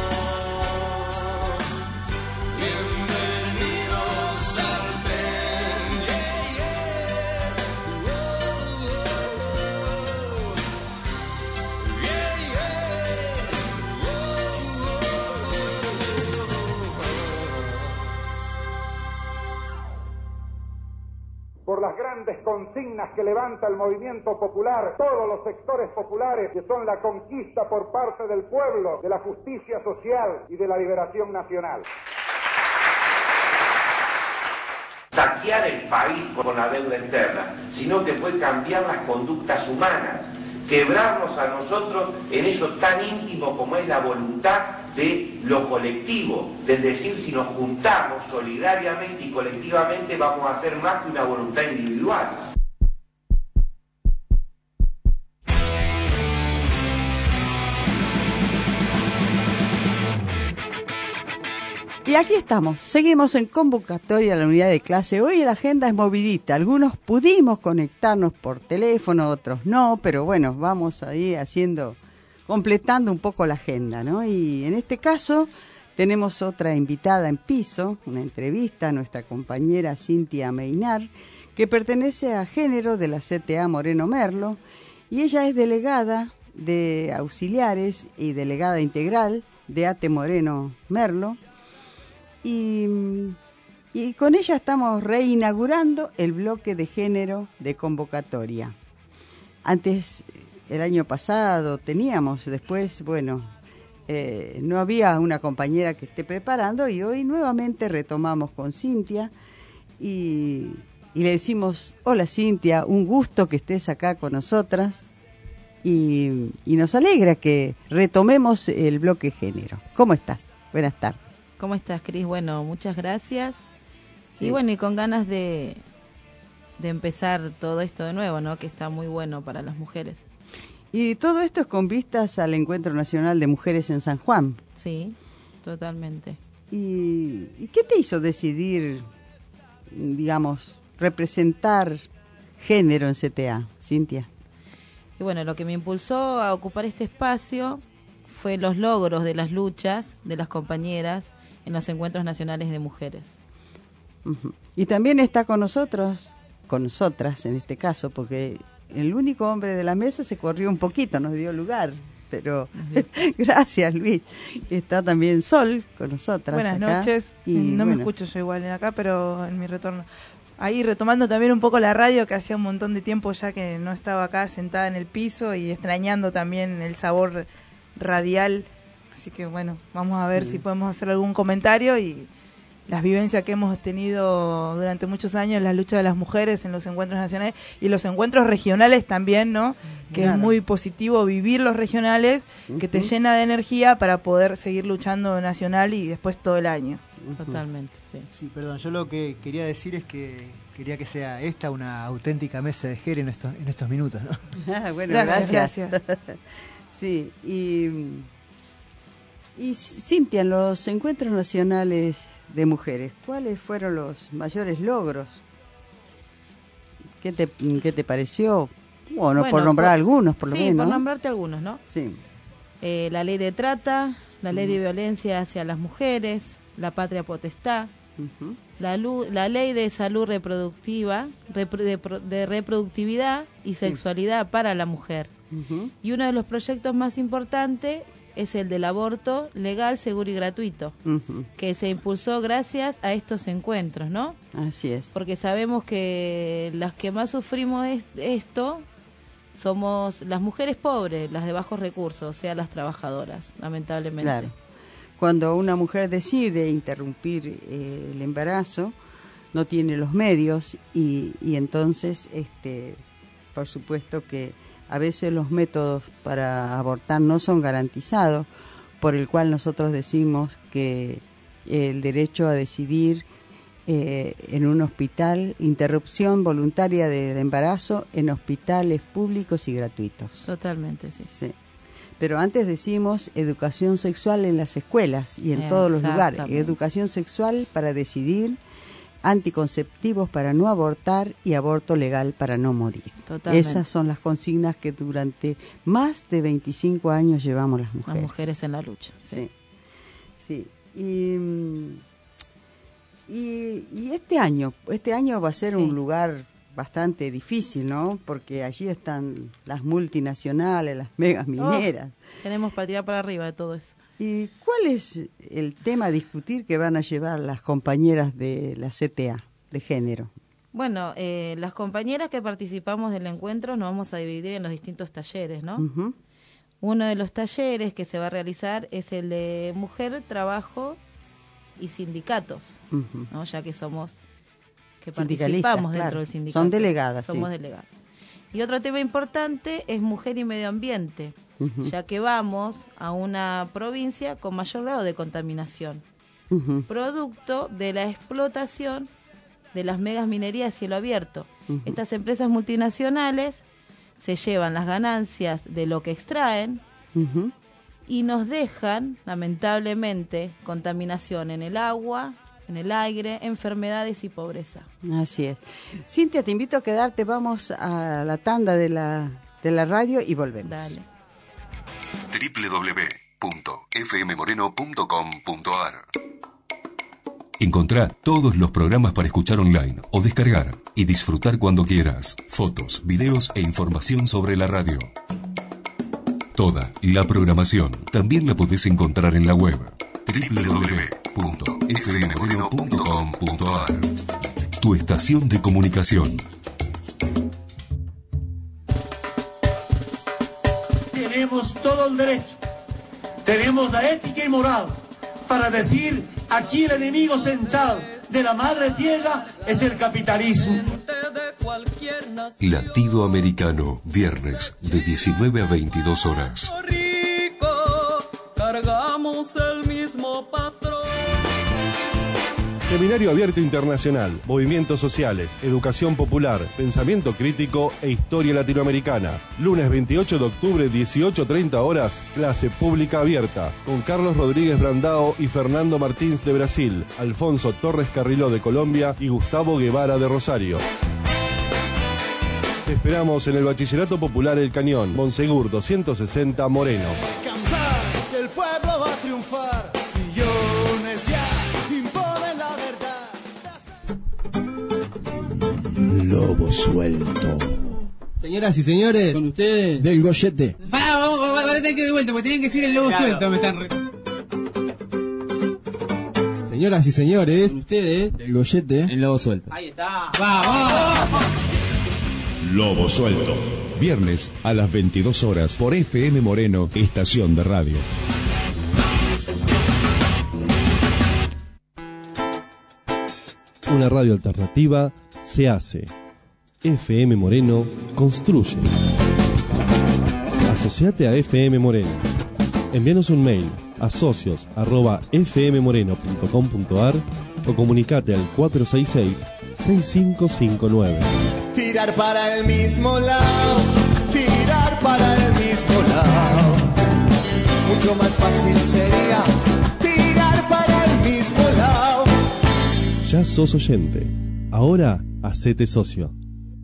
bienvenidos al tren. Yeah, yeah. Oh, oh, oh. Yeah, yeah. Oh, oh, oh. Por las grandes consignas que levanta el movimiento popular, todos los sectores populares, que son la conquista por parte del pueblo de la justicia social y de la liberación nacional. Saquear el país con la deuda externa, sino que puede cambiar las conductas humanas, quebrarnos a nosotros en eso tan íntimo como es la voluntad de lo colectivo, es decir, si nos juntamos solidariamente y colectivamente vamos a hacer más que una voluntad individual. Y aquí estamos, seguimos en convocatoria a la unidad de clase. Hoy la agenda es movidita, algunos pudimos conectarnos por teléfono, otros no, pero bueno, vamos ahí haciendo, completando un poco la agenda, ¿no? Y en este caso tenemos otra invitada en piso, una entrevista a nuestra compañera Cintia Meinar, que pertenece a género de la C T A Moreno Merlo, y ella es delegada de auxiliares y delegada integral de A T E Moreno Merlo. Y, y con ella estamos reinaugurando el bloque de género de convocatoria. Antes, el año pasado teníamos, después, bueno, eh, no había una compañera que esté preparando y hoy nuevamente retomamos con Cintia y, y le decimos, hola Cintia, un gusto que estés acá con nosotras y, y nos alegra que retomemos el bloque género. ¿Cómo estás? Buenas tardes. ¿Cómo estás, Cris? Bueno, muchas gracias. Sí. Y bueno, y con ganas de, de empezar todo esto de nuevo, ¿no? Que está muy bueno para las mujeres. Y todo esto es con vistas al Encuentro Nacional de Mujeres en San Juan. Sí, totalmente. ¿Y, y qué te hizo decidir, digamos, representar género en C T A, Cintia? Y bueno, lo que me impulsó a ocupar este espacio fue los logros de las luchas de las compañeras en los encuentros nacionales de mujeres. Uh-huh. Y también está con nosotros, con nosotras en este caso, porque el único hombre de la mesa se corrió un poquito, nos dio lugar, pero uh-huh. Gracias, Luis. Está también Sol con nosotras. Buenas acá. noches, Y, no bueno, me escucho yo igual acá, pero en mi retorno. ahí retomando también un poco la radio, que hacía un montón de tiempo ya que no estaba acá sentada en el piso y extrañando también el sabor radial. Así que bueno, vamos a ver sí. si podemos hacer algún comentario y las vivencias que hemos tenido durante muchos años en la lucha de las mujeres en los encuentros nacionales y los encuentros regionales también, ¿no? Que claro. es muy positivo vivir los regionales, uh-huh. que te llena de energía para poder seguir luchando nacional y después todo el año. Uh-huh. Totalmente, sí. Sí, perdón, yo lo que quería decir es que quería que sea esta una auténtica mesa de Jerez en estos, en estos minutos, ¿no? Ah, bueno, gracias. gracias. gracias. Sí, y, y Cintia, en los encuentros nacionales de mujeres, ¿cuáles fueron los mayores logros? ¿Qué te, qué te pareció? Bueno, bueno por nombrar por, algunos, por lo sí, menos. Sí, por nombrarte algunos, ¿no? Sí. Eh, la ley de trata, la ley uh-huh. de violencia hacia las mujeres, la patria potestad, uh-huh. la, lu- la ley de salud reproductiva, repro- de, pro- de reproductividad y sexualidad sí. para la mujer. Uh-huh. Y uno de los proyectos más importantes es el del aborto legal, seguro y gratuito, uh-huh. que se impulsó gracias a estos encuentros, ¿no? Así es. Porque sabemos que las que más sufrimos es esto somos las mujeres pobres, las de bajos recursos, o sea, las trabajadoras, lamentablemente. Claro. Cuando una mujer decide interrumpir eh, el embarazo, no tiene los medios y, y entonces, este, por supuesto que a veces los métodos para abortar no son garantizados, por el cual nosotros decimos que el derecho a decidir eh, en un hospital, interrupción voluntaria del embarazo en hospitales públicos y gratuitos. Totalmente, sí. Sí. Pero antes decimos educación sexual en las escuelas y en todos los lugares. Educación sexual para decidir, anticonceptivos para no abortar y aborto legal para no morir. Totalmente. Esas son las consignas que durante más de veinticinco años llevamos las mujeres. Las mujeres en la lucha. Sí, sí. Y, y, y este año, este año va a ser sí. un lugar bastante difícil, ¿no? Porque allí están las multinacionales, las megas mineras. Oh, tenemos para tirar para arriba de todo eso. ¿Y cuál es el tema a discutir que van a llevar las compañeras de la C T A, de género? Bueno, eh, las compañeras que participamos del encuentro nos vamos a dividir en los distintos talleres, ¿no? Uh-huh. Uno de los talleres que se va a realizar es el de mujer, trabajo y sindicatos, uh-huh. ¿no? Ya que somos, que participamos dentro claro. del sindicato. Son delegadas, Somos sí. delegadas. Y otro tema importante es mujer y medio ambiente, uh-huh. ya que vamos a una provincia con mayor grado de contaminación, uh-huh. producto de la explotación de las megas minerías a cielo abierto. Uh-huh. Estas empresas multinacionales se llevan las ganancias de lo que extraen uh-huh. y nos dejan, lamentablemente, contaminación en el agua, en el aire, enfermedades y pobreza. Así es. Cintia, te invito a quedarte, vamos a la tanda de la, de la radio y volvemos. Dale. doble u doble u doble u punto f m moreno punto com punto a r Encontrá todos los programas para escuchar online o descargar y disfrutar cuando quieras. Fotos, videos e información sobre la radio. Toda la programación también la podés encontrar en la web doble u doble u doble u punto f m moreno punto com punto a r. Tu estación de comunicación. Tenemos todo el derecho, tenemos la ética y moral para decir: aquí el enemigo central de la madre tierra es el capitalismo. Latido Americano, viernes de diecinueve a veintidós horas. Cargamos el mismo patrón. Seminario Abierto Internacional, Movimientos Sociales, Educación Popular, Pensamiento Crítico e Historia Latinoamericana. Lunes veintiocho de octubre, dieciocho treinta horas, clase pública abierta, con Carlos Rodríguez Brandao y Fernando Martins de Brasil, Alfonso Torres Carriló de Colombia y Gustavo Guevara de Rosario. Te esperamos en el Bachillerato Popular El Cañón, Monsegur doscientos sesenta, Moreno. Cantar que el pueblo va a triunfar, millones ya imponen la verdad. Lobo suelto. Señoras y señores, con ustedes, del Goyete. Pará, vamos, vamos, vamos a tener que ir de vuelta, porque tienen que decir el lobo claro. suelto. Me están re... Señoras y señores, con ustedes, el Goyete en Lobo Suelto. Ahí está. ¡Vamos! Lobo Suelto. Viernes a las veintidós horas por F M Moreno, estación de radio. Una radio alternativa se hace. F M Moreno construye. Asociate a F M Moreno. Envíanos un mail a socios arroba f m moreno punto com punto a r o comunicate al cuatro seis seis, seis cinco cinco nueve. Tirar para el mismo lado, tirar para el mismo lado. Mucho más fácil sería tirar para el mismo lado. Ya sos oyente. Ahora hacete socio.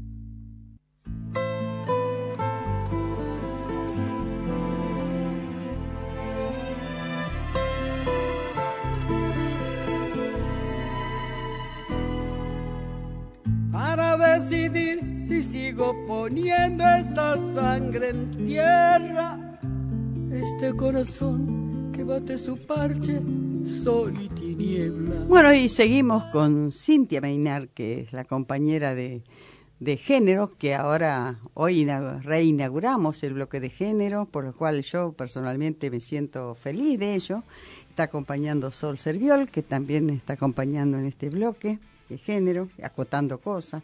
Para decidir si sigo poniendo esta sangre en tierra, este corazón que bate su parche, sol y tiniebla. Bueno, y seguimos con Cintia Meinar, que es la compañera de, de género, que ahora, hoy inaug- reinauguramos el bloque de género, por lo cual yo personalmente me siento feliz de ello. Está acompañando Sol Serviol, que también está acompañando en este bloque de género, acotando cosas.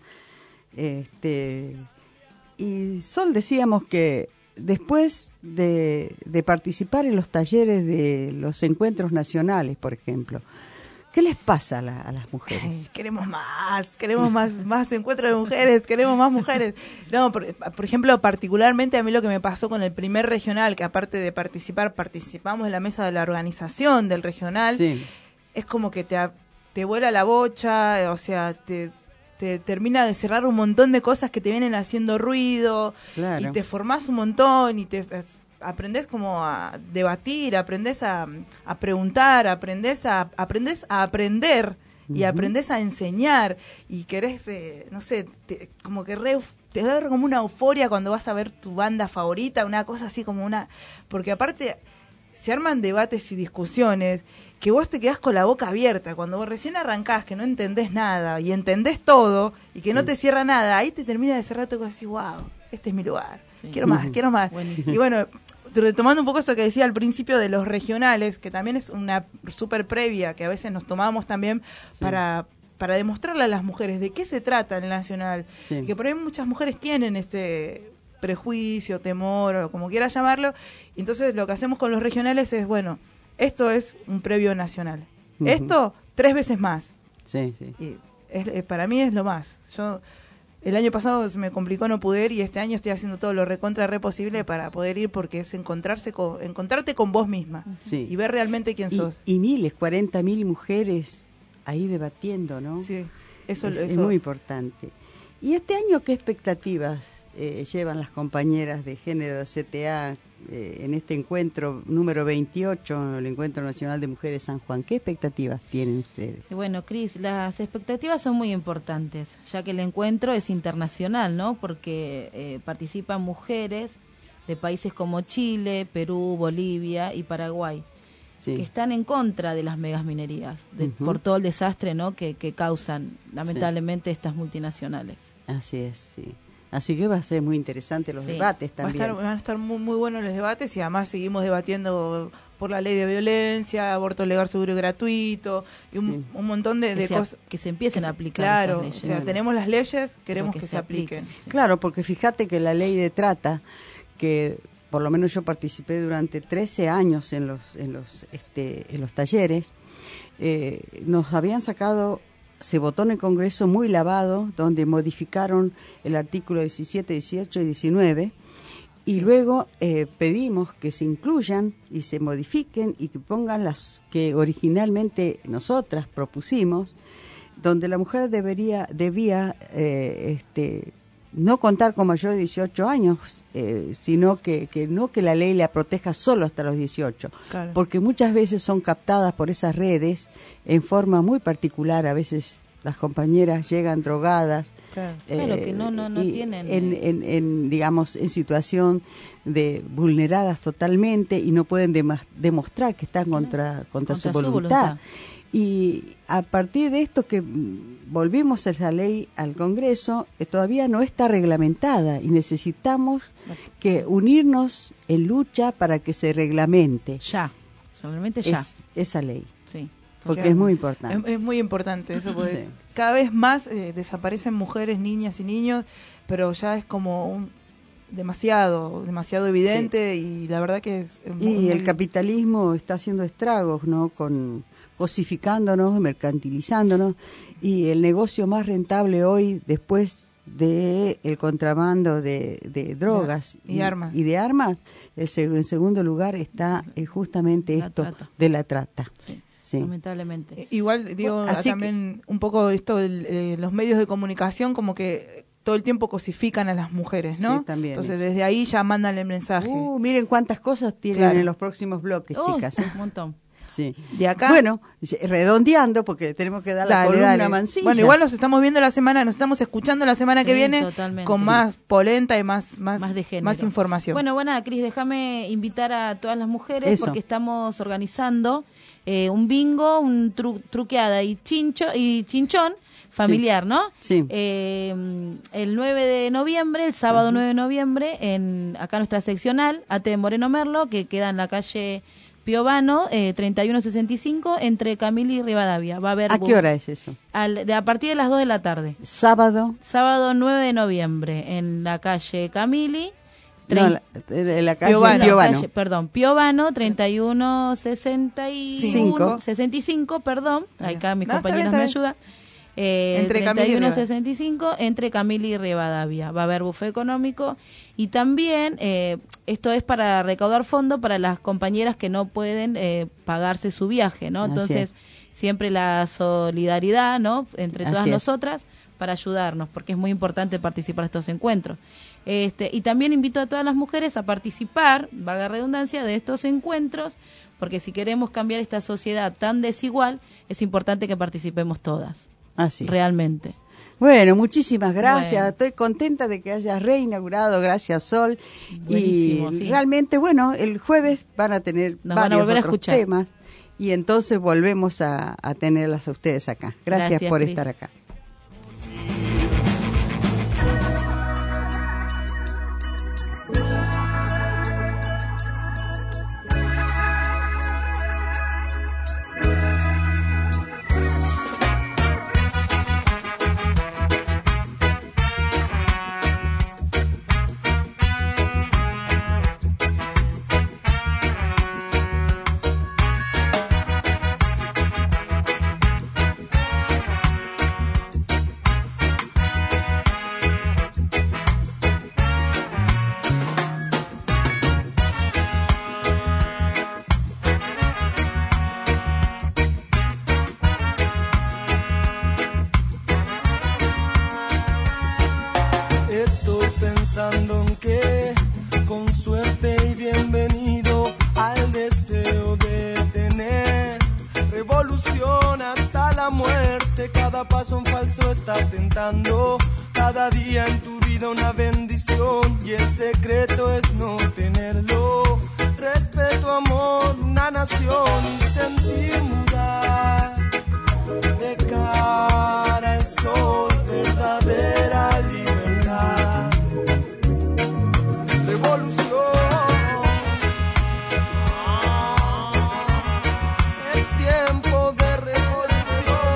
Este, y Sol, decíamos que después de, de participar en los talleres de los encuentros nacionales, por ejemplo, ¿qué les pasa a, la, a las mujeres? Ay, queremos más, queremos más, más encuentros de mujeres, queremos más mujeres. No, por, por ejemplo, particularmente a mí lo que me pasó con el primer regional, que aparte de participar, participamos en la mesa de la organización del regional, sí. Es como que te, te vuela la bocha, o sea, te, te termina de cerrar un montón de cosas que te vienen haciendo ruido, Claro. y te formás un montón y te aprendés como a debatir, aprendés a, a preguntar, aprendés a, aprendés a aprender y Ujú. aprendés a enseñar y querés, eh, no sé, te, como que re, te da como una euforia cuando vas a ver tu banda favorita, una cosa así como una... Porque aparte se arman debates y discusiones que vos te quedás con la boca abierta. Cuando vos recién arrancás, que no entendés nada y entendés todo y que Sí. no te cierra nada, ahí te termina de cerrar todo y decís, wow, este es mi lugar. Sí. Quiero más, Ujú. quiero más. Buenísimo. Y bueno, retomando un poco eso que decía al principio de los regionales, que también es una súper previa que a veces nos tomamos también Sí. para para demostrarle a las mujeres de qué se trata el nacional. Sí. Que por ahí muchas mujeres tienen este prejuicio, temor, o como quieras llamarlo. Y entonces lo que hacemos con los regionales es, bueno, esto es un previo nacional. Ujú. Esto, tres veces más. Sí, sí. Y es, es- para mí es lo más. Yo el año pasado se me complicó no poder y este año estoy haciendo todo lo recontra re posible para poder ir, porque es encontrarse con, encontrarte con vos misma Sí. y ver realmente quién Y, sos. y miles, cuarenta mil mujeres ahí debatiendo, ¿no? Sí, eso, es, es eso. muy importante. ¿Y este año qué expectativas eh, llevan las compañeras de género de C T A eh, en este encuentro número veintiocho, el Encuentro Nacional de Mujeres San Juan? ¿Qué expectativas tienen ustedes? Y bueno, Cris, las expectativas son muy importantes, ya que el encuentro es internacional, ¿no? Porque eh, participan mujeres de países como Chile, Perú, Bolivia y Paraguay, Sí. que están en contra de las megas minerías, de, Ujú. por todo el desastre, ¿no? que, que causan, lamentablemente, estas multinacionales. Así es, sí. Así que va a ser muy interesante los Sí. debates Va a también. estar, van a estar muy, muy buenos los debates y además seguimos debatiendo por la ley de violencia, aborto legal, seguro y gratuito y un, Sí. un montón de, Que de se, cosas. que se empiecen que a se- aplicar Claro, esas leyes. o sea, tenemos las leyes, queremos Pero que, se apliquen. sí. Claro, porque fíjate que la ley de trata, que por lo menos yo participé durante trece años en los en los este en los talleres, eh, nos habían sacado, se votó en el Congreso muy lavado, donde modificaron el artículo diecisiete, dieciocho y diecinueve, y luego eh, pedimos que se incluyan y se modifiquen y que pongan las que originalmente nosotras propusimos, donde la mujer debería debía eh, este no contar con mayor de dieciocho años, eh, sino que, que no que la ley la proteja solo hasta los dieciocho, Claro. porque muchas veces son captadas por esas redes en forma muy particular. A veces las compañeras llegan drogadas, Claro. Claro, que no- no- no y tienen, en, eh, en, en, digamos, en situación de vulneradas totalmente y no pueden dema- demostrar que están contra, contra, Contra su su voluntad. voluntad. Y a partir de esto que volvimos esa ley al Congreso, eh, todavía no está reglamentada y necesitamos que unirnos en lucha para que se reglamente. Ya, solamente ya. Es, esa ley. Sí. Porque Porque es muy importante. Es, es muy importante eso, porque Sí. cada vez más eh, desaparecen mujeres, niñas y niños, pero ya es como un demasiado, demasiado evidente y la verdad que es... es muy- Y muy- el capitalismo está haciendo estragos, ¿no? Con cosificándonos, mercantilizándonos, y el negocio más rentable hoy, después de el contrabando de, de drogas y armas. y de armas, el seg- en segundo lugar está eh, justamente La esto trata. de la trata. Sí. Sí. Lamentablemente. Igual, digo, Bueno, así también un poco esto, el, eh, los medios de comunicación como que todo el tiempo cosifican a las mujeres, ¿no? Sí, también Entonces, eso. desde ahí ya mandan el mensaje. Uh, miren cuántas cosas tienen Claro. en los próximos bloques, Oh, chicas. ¿eh? un montón. Sí. De acá... Bueno, redondeando, porque tenemos que dar la Dale, columna dale. mansilla. Bueno, igual nos estamos viendo la semana, nos estamos escuchando la semana que Sí, viene totalmente. con Sí. más polenta y más más Más de género. más información. Bueno, bueno, Cris, déjame invitar a todas las mujeres Eso. porque estamos organizando eh, un bingo, un tru- truqueada y chincho y chinchón familiar, Sí. ¿no? Sí. Eh, el nueve de noviembre, el sábado nueve de noviembre, en acá nuestra seccional, A T de Moreno Merlo, que queda en la calle Piovano, eh, treinta y uno sesenta y cinco, entre Camili y Rivadavia. Va a haber ¿A qué hora es eso? Al, de, a partir de las dos de la tarde. Sábado. Sábado nueve de noviembre, en la calle Camili. No, trein- la, en la calle Piovano. Piovano. calle- perdón, Piovano, treinta y uno sesenta y uno, sesenta y cinco, perdón, acá mis No, está compañeros bien, me está bien. ayudan. Eh, Entre Camili y treinta y uno Rivadavia. sesenta y cinco, entre Camili y Rivadavia. Va a haber buffet económico y también eh, esto es para recaudar fondos para las compañeras que no pueden eh, pagarse su viaje, ¿no? Así Entonces, es. siempre la solidaridad, ¿no? Entre todas Así es. nosotras para ayudarnos, porque es muy importante participar de estos encuentros. Este, y también invito a todas las mujeres a participar, valga la redundancia, de estos encuentros, porque si queremos cambiar esta sociedad tan desigual, es importante que participemos todas. Así. Realmente. Bueno, muchísimas gracias. Bueno. Estoy contenta de que hayas reinaugurado. Gracias, Sol. Buenísimo, y sí. realmente, bueno, el jueves van a tener Nos van a varios volver a otros escuchar. temas y entonces volvemos a, a tenerlas a ustedes acá. Gracias, Gracias, por Cris. estar acá. Estoy pensando en que, con suerte y bienvenido al deseo de tener revolución hasta la muerte. Cada paso en falso está tentando, cada día en tu vida una bendición y el secreto es no tenerlo. Respeto, amor, una nación y sentir mudar de cara al sol, verdadera libertad. Revolución, es tiempo de revolución.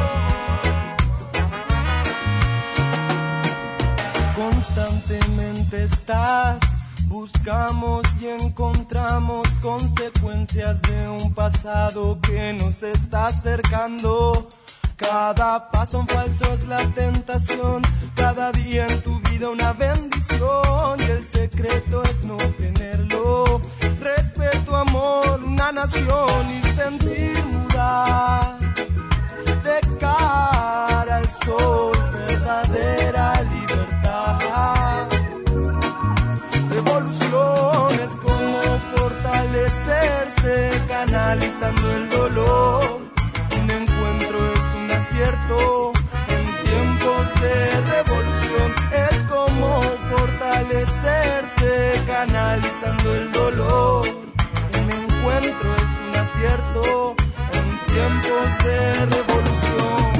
Constantemente estás, buscamos y encontramos consecuencias de un pasado que nos está acercando. Cada paso en falso es la tentación, cada día en tu vida una bendición y el secreto es no tenerlo. Respeto, amor, una nación y sentir mudar de cara al sol, verdadera libertad. Revolución es como fortalecerse, canalizando el dolor. Un encuentro es un acierto en tiempos de revolución. Es como fortalecerse, canalizando el dolor. Un encuentro es un acierto en tiempos tiempos de revolución.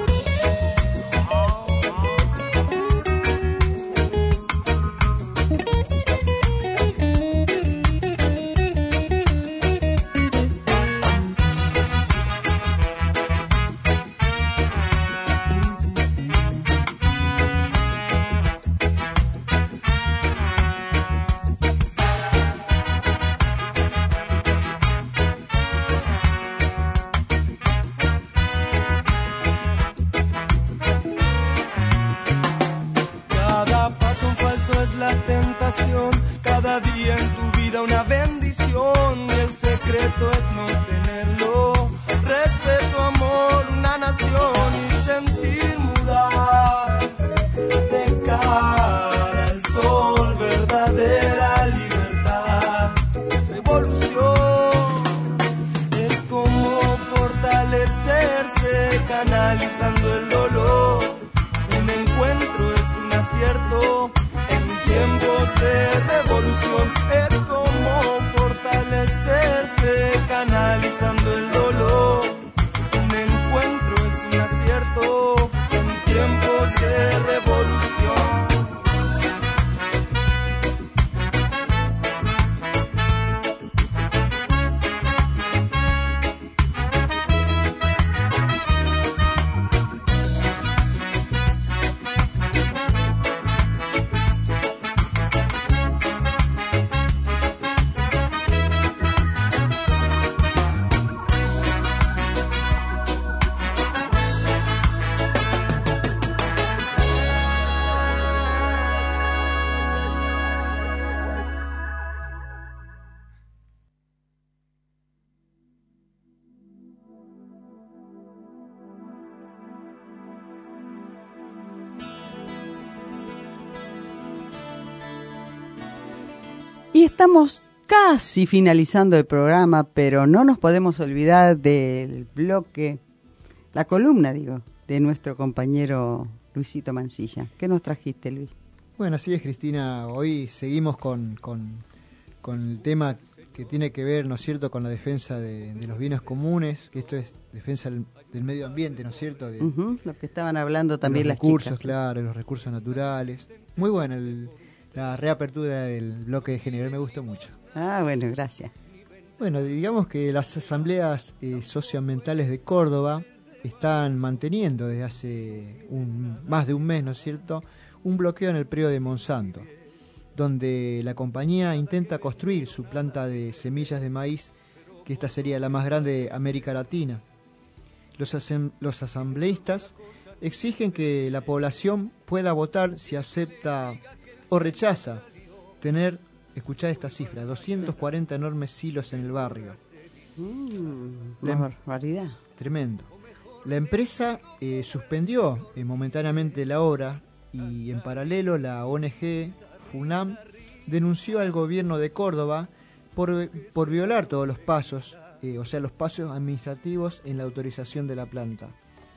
Cada día en tu vida una bendición y el secreto es no tenerlo. Respeto, amor, una nación y sentir mudar de cara al sol, verdadera libertad. Revolución es como fortalecerse canalizando el dolor. Un encuentro es un acierto. Tiempos de revolución es como fortalecerse canalizando el dolor. Un encuentro es un acierto en tiempos de revolución. Y estamos casi finalizando el programa, pero no nos podemos olvidar del bloque, la columna, digo, de nuestro compañero Luisito Mancilla. ¿Qué nos trajiste, Luis? Bueno, así es, Cristina. Hoy seguimos con, con, con el tema que tiene que ver, ¿no es cierto?, con la defensa de, de los bienes comunes, que esto es defensa del, del medio ambiente, ¿no es cierto? De, uh-huh, lo que estaban hablando también las chicas. Los recursos, claro, los recursos naturales. Muy bueno el... La reapertura del bloque de género me gustó mucho. Ah, bueno, gracias. Bueno, digamos que las asambleas eh, socioambientales de Córdoba están manteniendo desde hace un, más de un mes, ¿no es cierto?, un bloqueo en el predio de Monsanto, donde la compañía intenta construir su planta de semillas de maíz, que esta sería la más grande de América Latina. Los, asem- los asambleístas exigen que la población pueda votar si acepta o rechaza tener, escuchá esta cifra, doscientos cuarenta enormes silos en el barrio. Mm, la barbaridad. Tremendo. La empresa eh, suspendió eh, momentáneamente la obra y en paralelo la O N G FUNAM denunció al gobierno de Córdoba por, por violar todos los pasos, eh, o sea, los pasos administrativos en la autorización de la planta.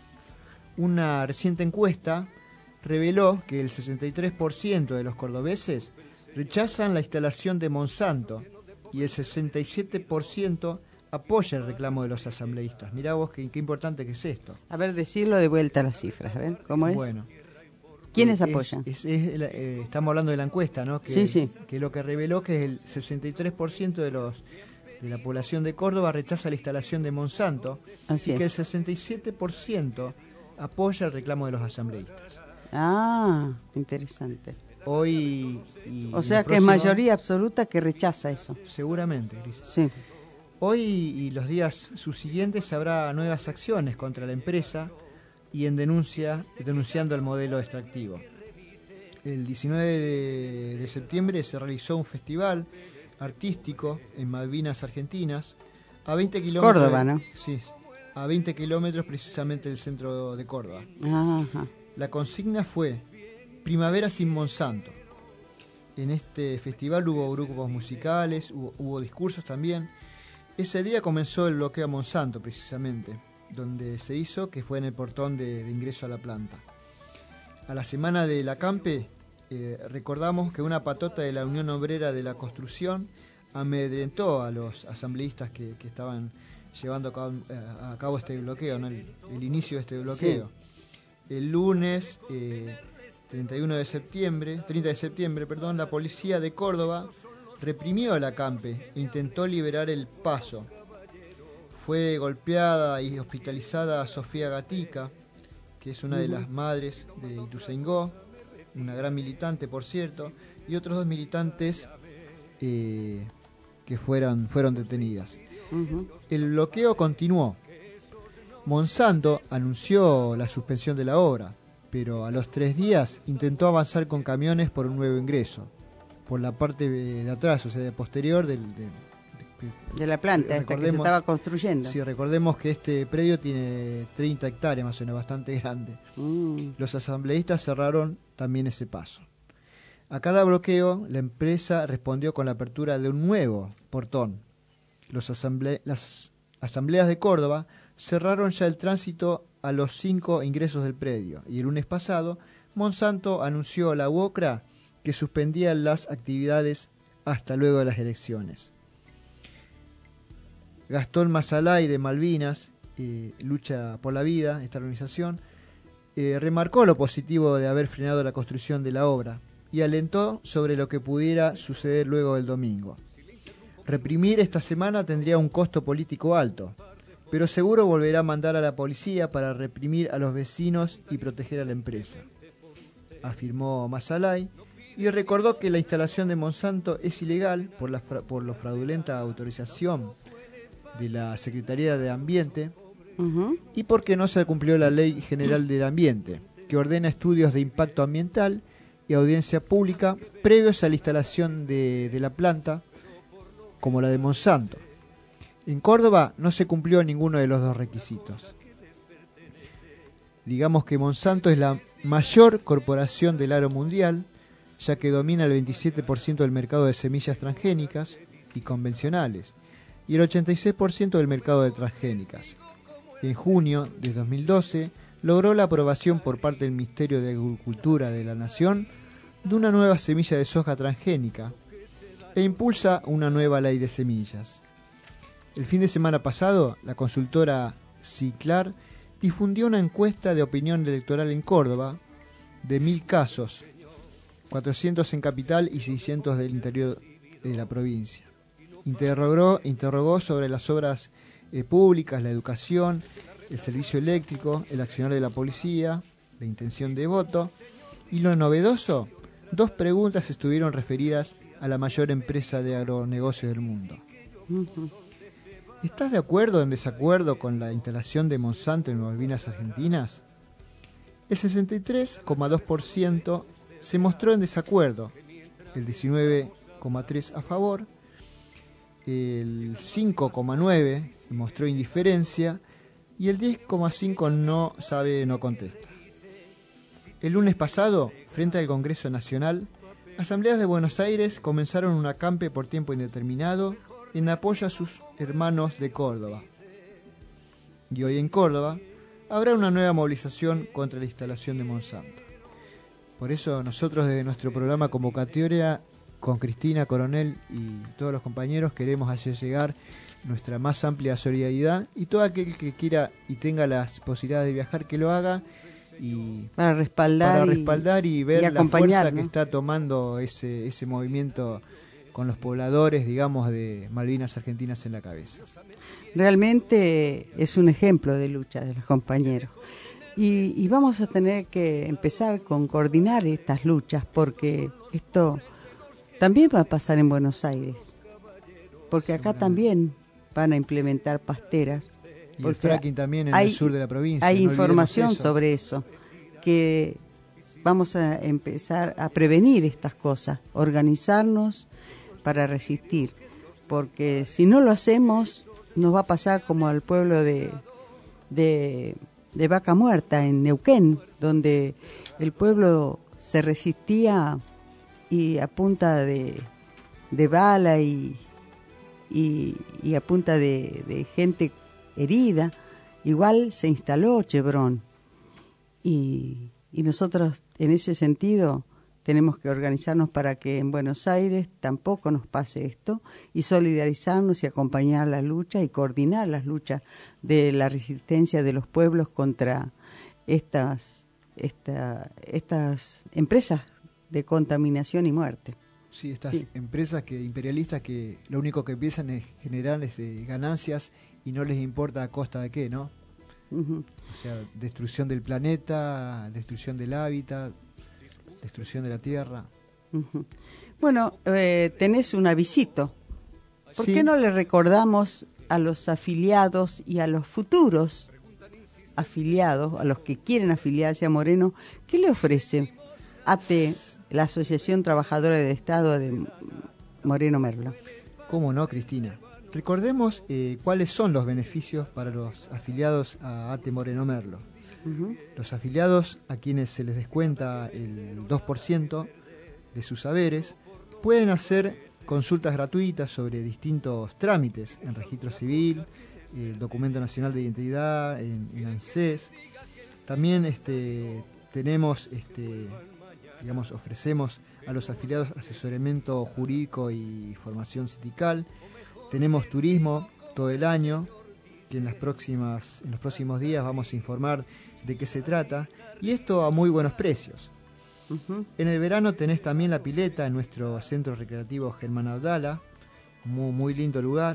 Una reciente encuesta reveló que el sesenta y tres por ciento de los cordobeses rechazan la instalación de Monsanto y el sesenta y siete por ciento apoya el reclamo de los asambleístas. Mirá vos qué, qué importante que es esto. A ver, decirlo de vuelta a las cifras, a ver, ¿cómo es? Bueno. ¿Quiénes es, apoyan? Es, es, es, eh, estamos hablando de la encuesta, ¿no? Que, sí, sí. Que lo que reveló que el sesenta y tres por ciento de los de la población de Córdoba rechaza la instalación de Monsanto. Así y es. Que el sesenta y siete por ciento apoya el reclamo de los asambleístas. Ah, interesante. Hoy y o sea que próxima, es mayoría absoluta que rechaza eso. Seguramente, Gris. Sí. Hoy y los días subsiguientes habrá nuevas acciones contra la empresa y en denuncia denunciando el modelo extractivo. El diecinueve de, de septiembre se realizó un festival artístico en Malvinas Argentinas a veinte kilómetros. Córdoba, ¿no? Sí, a veinte kilómetros precisamente del centro de Córdoba. Ajá. La consigna fue Primavera sin Monsanto. En este festival hubo grupos musicales, hubo, hubo discursos también. Ese día comenzó el bloqueo a Monsanto, precisamente, donde se hizo, que fue en el portón de, de ingreso a la planta. A la semana del acampe, eh, recordamos que una patota de la Unión Obrera de la Construcción amedrentó a los asambleístas que, que estaban llevando a cabo, a cabo este bloqueo, ¿no? el, el inicio de este bloqueo. Sí. El lunes eh, treinta y uno de septiembre, treinta de septiembre, perdón, la policía de Córdoba reprimió el acampe e intentó liberar el paso. Fue golpeada y hospitalizada Sofía Gatica, que es una uh-huh. de las madres de Ituzaingó, una gran militante, por cierto, y otros dos militantes eh, que fueron, fueron detenidas. Uh-huh. El bloqueo continuó. Monsanto anunció la suspensión de la obra, pero a los tres días intentó avanzar con camiones por un nuevo ingreso, por la parte de atrás, o sea, de posterior del, de, de, de la planta esta que se estaba construyendo. Sí, recordemos que este predio tiene treinta hectáreas, más o menos, bastante grande. Mm. Los asambleístas cerraron también ese paso. A cada bloqueo, la empresa respondió con la apertura de un nuevo portón. Los asamble- las asambleas de Córdoba cerraron ya el tránsito a los cinco ingresos del predio, y el lunes pasado, Monsanto anunció a la U O C R A que suspendía las actividades hasta luego de las elecciones. Gastón Mazalay de Malvinas, eh, Lucha por la Vida, esta organización, eh, remarcó lo positivo de haber frenado la construcción de la obra y alentó sobre lo que pudiera suceder luego del domingo. Reprimir esta semana tendría un costo político alto, pero seguro volverá a mandar a la policía para reprimir a los vecinos y proteger a la empresa, afirmó Mazalay, y recordó que la instalación de Monsanto es ilegal por la, por la fraudulenta autorización de la Secretaría de Ambiente uh-huh. y porque no se cumplió la Ley General del Ambiente, que ordena estudios de impacto ambiental y audiencia pública previos a la instalación de, de la planta, como la de Monsanto. En Córdoba no se cumplió ninguno de los dos requisitos. Digamos que Monsanto es la mayor corporación del agro mundial, ya que domina el veintisiete por ciento del mercado de semillas transgénicas y convencionales, y el ochenta y seis por ciento del mercado de transgénicas. En junio de dos mil doce logró la aprobación por parte del Ministerio de Agricultura de la Nación de una nueva semilla de soja transgénica e impulsa una nueva ley de semillas. El fin de semana pasado, la consultora Ciclar difundió una encuesta de opinión electoral en Córdoba de mil casos, cuatrocientos en capital y seiscientos del interior de la provincia. Interrogó, interrogó sobre las obras eh, públicas, la educación, el servicio eléctrico, el accionar de la policía, la intención de voto, y lo novedoso, dos preguntas estuvieron referidas a la mayor empresa de agronegocios del mundo. Uh-huh. ¿Estás de acuerdo o en desacuerdo con la instalación de Monsanto en Malvinas Argentinas? El sesenta y tres coma dos por ciento se mostró en desacuerdo, el diecinueve coma tres por ciento a favor, el cinco coma nueve por ciento mostró indiferencia y el diez coma cinco por ciento no sabe, no contesta. El lunes pasado, frente al Congreso Nacional, asambleas de Buenos Aires comenzaron un acampe por tiempo indeterminado en apoyo a sus hermanos de Córdoba. Y hoy en Córdoba habrá una nueva movilización contra la instalación de Monsanto. Por eso nosotros desde nuestro programa Convocatoria, con Cristina Coronel y todos los compañeros, queremos hacer llegar nuestra más amplia solidaridad, y todo aquel que quiera y tenga las posibilidades de viajar, que lo haga, y para respaldar, para respaldar y, y ver y la fuerza, ¿no?, que está tomando ese, ese movimiento con los pobladores, digamos, de Malvinas Argentinas en la cabeza. Realmente es un ejemplo de lucha de los compañeros. Y, y vamos a tener que empezar con coordinar estas luchas, porque esto también va a pasar en Buenos Aires, porque acá también van a implementar pasteras. Y el fracking también en hay, el sur de la provincia. Hay no información eso. sobre eso, que vamos a empezar a prevenir estas cosas, organizarnos para resistir, porque si no lo hacemos nos va a pasar como al pueblo de, de, de Vaca Muerta en Neuquén, donde el pueblo se resistía y a punta de, de bala y, y, y a punta de, de gente herida, igual se instaló Chevron, y, y nosotros en ese sentido tenemos que organizarnos para que en Buenos Aires tampoco nos pase esto y solidarizarnos y acompañar la lucha y coordinar las luchas de la resistencia de los pueblos contra estas, esta, estas empresas de contaminación y muerte. Sí, estas Sí. empresas que imperialistas que lo único que empiezan es generar eh, ganancias y no les importa a costa de qué, ¿no? Ujú. O sea, destrucción del planeta, destrucción del hábitat, destrucción de la tierra. Ujú. Bueno, eh, tenés un avisito. ¿Por Sí. qué no le recordamos a los afiliados y a los futuros afiliados, a los que quieren afiliarse a Moreno, qué le ofrece A T E, la Asociación Trabajadora del Estado de Moreno Merlo? ¿Cómo no, Cristina? Recordemos eh, cuáles son los beneficios para los afiliados a A T E Moreno Merlo. Ujú. Los afiliados, a quienes se les descuenta el dos por ciento de sus haberes, pueden hacer consultas gratuitas sobre distintos trámites en registro civil, el documento nacional de identidad, en, en ANSES. También este, tenemos, este, digamos, ofrecemos a los afiliados asesoramiento jurídico y formación sindical. Tenemos turismo todo el año, que en las próximas, en los próximos días vamos a informar de qué se trata, y esto a muy buenos precios. Ujú. En el verano tenés también la pileta en nuestro centro recreativo Germán Abdala, muy, muy lindo lugar.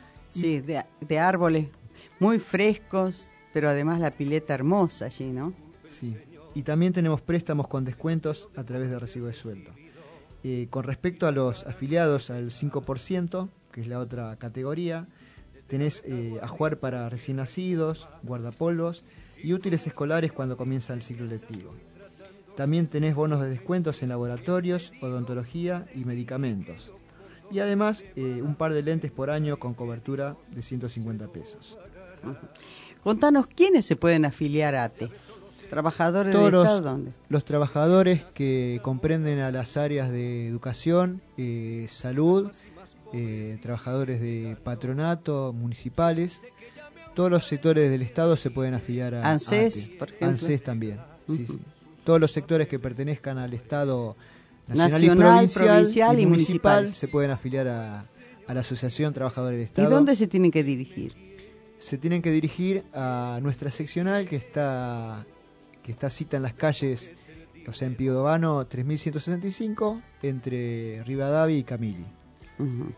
Sí, de, de árboles muy frescos, pero además la pileta hermosa allí, ¿no? Sí. Y también tenemos préstamos con descuentos a través de recibo de sueldo. Eh, con respecto a los afiliados al cinco por ciento, que es la otra categoría, tenés eh, ajuar para recién nacidos, guardapolvos y útiles escolares cuando comienza el ciclo lectivo. También tenés bonos de descuentos en laboratorios, odontología y medicamentos. Y además eh, un par de lentes por año con cobertura de ciento cincuenta pesos. Ujú. Contanos, ¿quiénes se pueden afiliar a A T E? ¿Trabajadores Todos del los, Estado? ¿Dónde? los trabajadores que comprenden a las áreas de educación, eh, salud, eh, trabajadores de patronato, municipales, todos los sectores del Estado se pueden afiliar a ANSES, a A T E. por ejemplo. ANSES también, sí, Ujú. sí. Todos los sectores que pertenezcan al Estado nacional, Nacional, y provincial, provincial y municipal, municipal. se pueden afiliar a, a la Asociación Trabajadores del ¿Y Estado. dónde se tienen que dirigir? Se tienen que dirigir a nuestra seccional que está que está cita en las calles, o sea, en Piodovano tres mil ciento sesenta y cinco, entre Rivadavia y Camili. Ujú.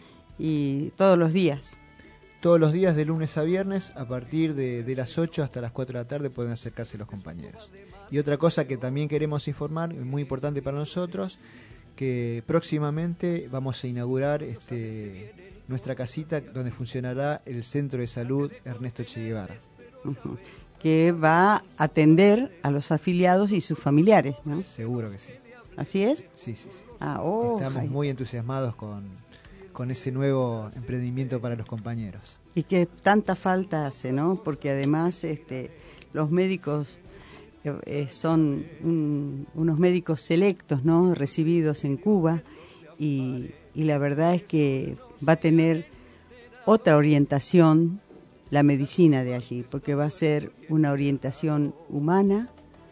Y todos los días. Todos los días de lunes a viernes, a partir de, de las ocho hasta las cuatro de la tarde, pueden acercarse los compañeros. Y otra cosa que también queremos informar, muy importante para nosotros, que próximamente vamos a inaugurar este, nuestra casita donde funcionará el Centro de Salud Ernesto Che Guevara. Ujú. Que va a atender a los afiliados y sus familiares, ¿no? Seguro que sí. ¿Así es? Sí, sí, sí. Ah, oh, Estamos ay. muy entusiasmados con, con ese nuevo emprendimiento para los compañeros. Y que tanta falta hace, ¿no? Porque además este, los médicos eh, eh, son un- unos médicos selectos, ¿no? Recibidos en Cuba y, y la verdad es que va a tener otra orientación la medicina de allí, porque va a ser una orientación humana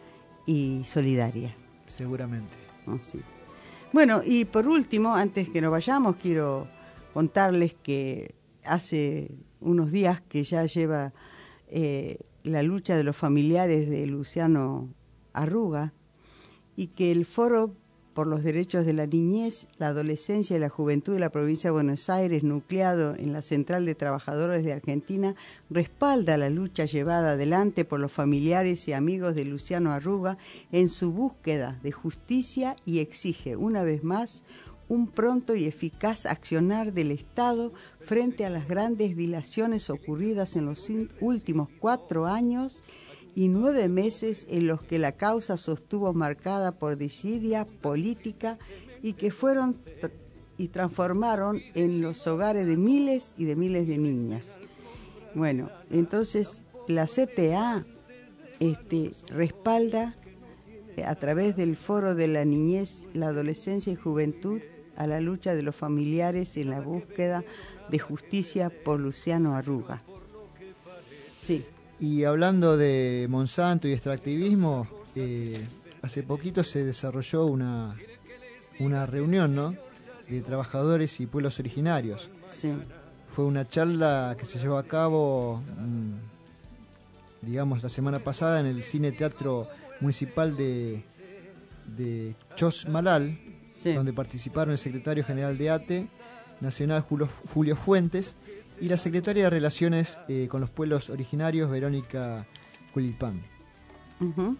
y solidaria. Seguramente. Así. Bueno, y por último, antes que nos vayamos, quiero contarles que hace unos días que ya lleva eh, la lucha de los familiares de Luciano Arruga y que el Foro por los Derechos de la Niñez, la Adolescencia y la Juventud de la Provincia de Buenos Aires, nucleado en la Central de Trabajadores de Argentina, respalda la lucha llevada adelante por los familiares y amigos de Luciano Arruga en su búsqueda de justicia y exige, una vez más, un pronto y eficaz accionar del Estado frente a las grandes dilaciones ocurridas en los últimos cuatro años y nueve meses en los que la causa sostuvo marcada por desidia política y que fueron t- y transformaron en los hogares de miles y de miles de niñas. Bueno, entonces la C T A este, respalda eh, a través del Foro de la Niñez, la Adolescencia y Juventud a la lucha de los familiares en la búsqueda de justicia por Luciano Arruga. Sí. Y hablando de Monsanto y extractivismo, eh, hace poquito se desarrolló una, una reunión, ¿no?, de trabajadores y pueblos originarios. Sí. Fue una charla que se llevó a cabo, mmm, digamos, la semana pasada en el Cine Teatro Municipal de, de Chosmalal, sí, donde participaron el secretario general de A T E Nacional, Julio, Julio Fuentes, y la secretaria de Relaciones eh, con los Pueblos Originarios, Verónica Culipán. Uh-huh.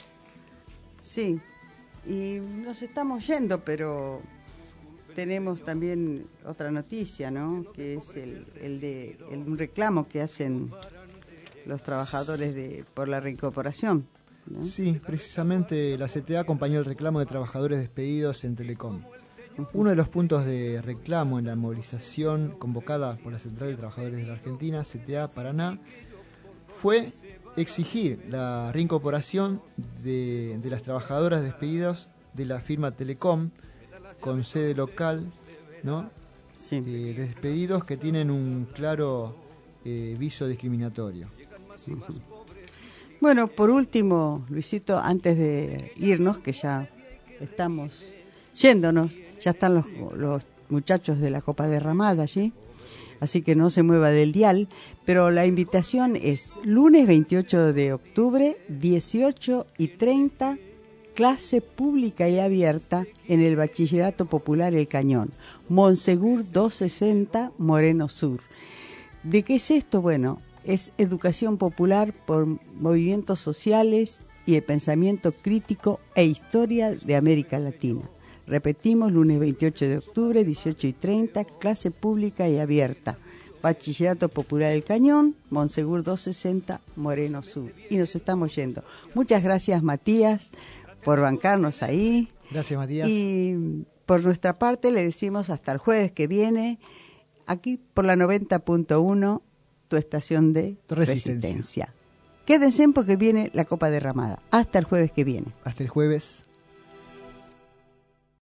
Sí, y nos estamos yendo, pero tenemos también otra noticia, ¿no?, que es el, el de el, un reclamo que hacen los trabajadores de por la reincorporación, ¿no? Sí, precisamente la C T A acompañó el reclamo de trabajadores despedidos en Telecom. Uh-huh. Uno de los puntos de reclamo en la movilización convocada por la Central de Trabajadores de la Argentina, C T A Paraná, fue exigir la reincorporación de, de las trabajadoras despedidas de la firma Telecom con sede local, ¿no? Sí. Eh, despedidos que tienen un claro eh, viso discriminatorio. Uh-huh. Bueno, por último, Luisito, antes de irnos, que ya estamos yéndonos, ya están los, los muchachos de la Copa Derramada allí, así que no se mueva del dial, pero la invitación es lunes veintiocho de octubre, dieciocho y treinta, clase pública y abierta en el Bachillerato Popular El Cañón, Monsegur doscientos sesenta, Moreno Sur. ¿De qué es esto? Bueno, es educación popular por movimientos sociales y el pensamiento crítico e historia de América Latina. Repetimos, lunes veintiocho de octubre, dieciocho y treinta, clase pública y abierta. Bachillerato Popular El Cañón, Monsegur doscientos sesenta, Moreno Sur. Y nos estamos yendo. Muchas gracias, Matías, por bancarnos ahí. Gracias, Matías. Y por nuestra parte le decimos hasta el jueves que viene, aquí por la noventa punto uno, tu estación de resistencia. resistencia. Quédense porque viene la Copa Derramada. Hasta el jueves que viene. Hasta el jueves.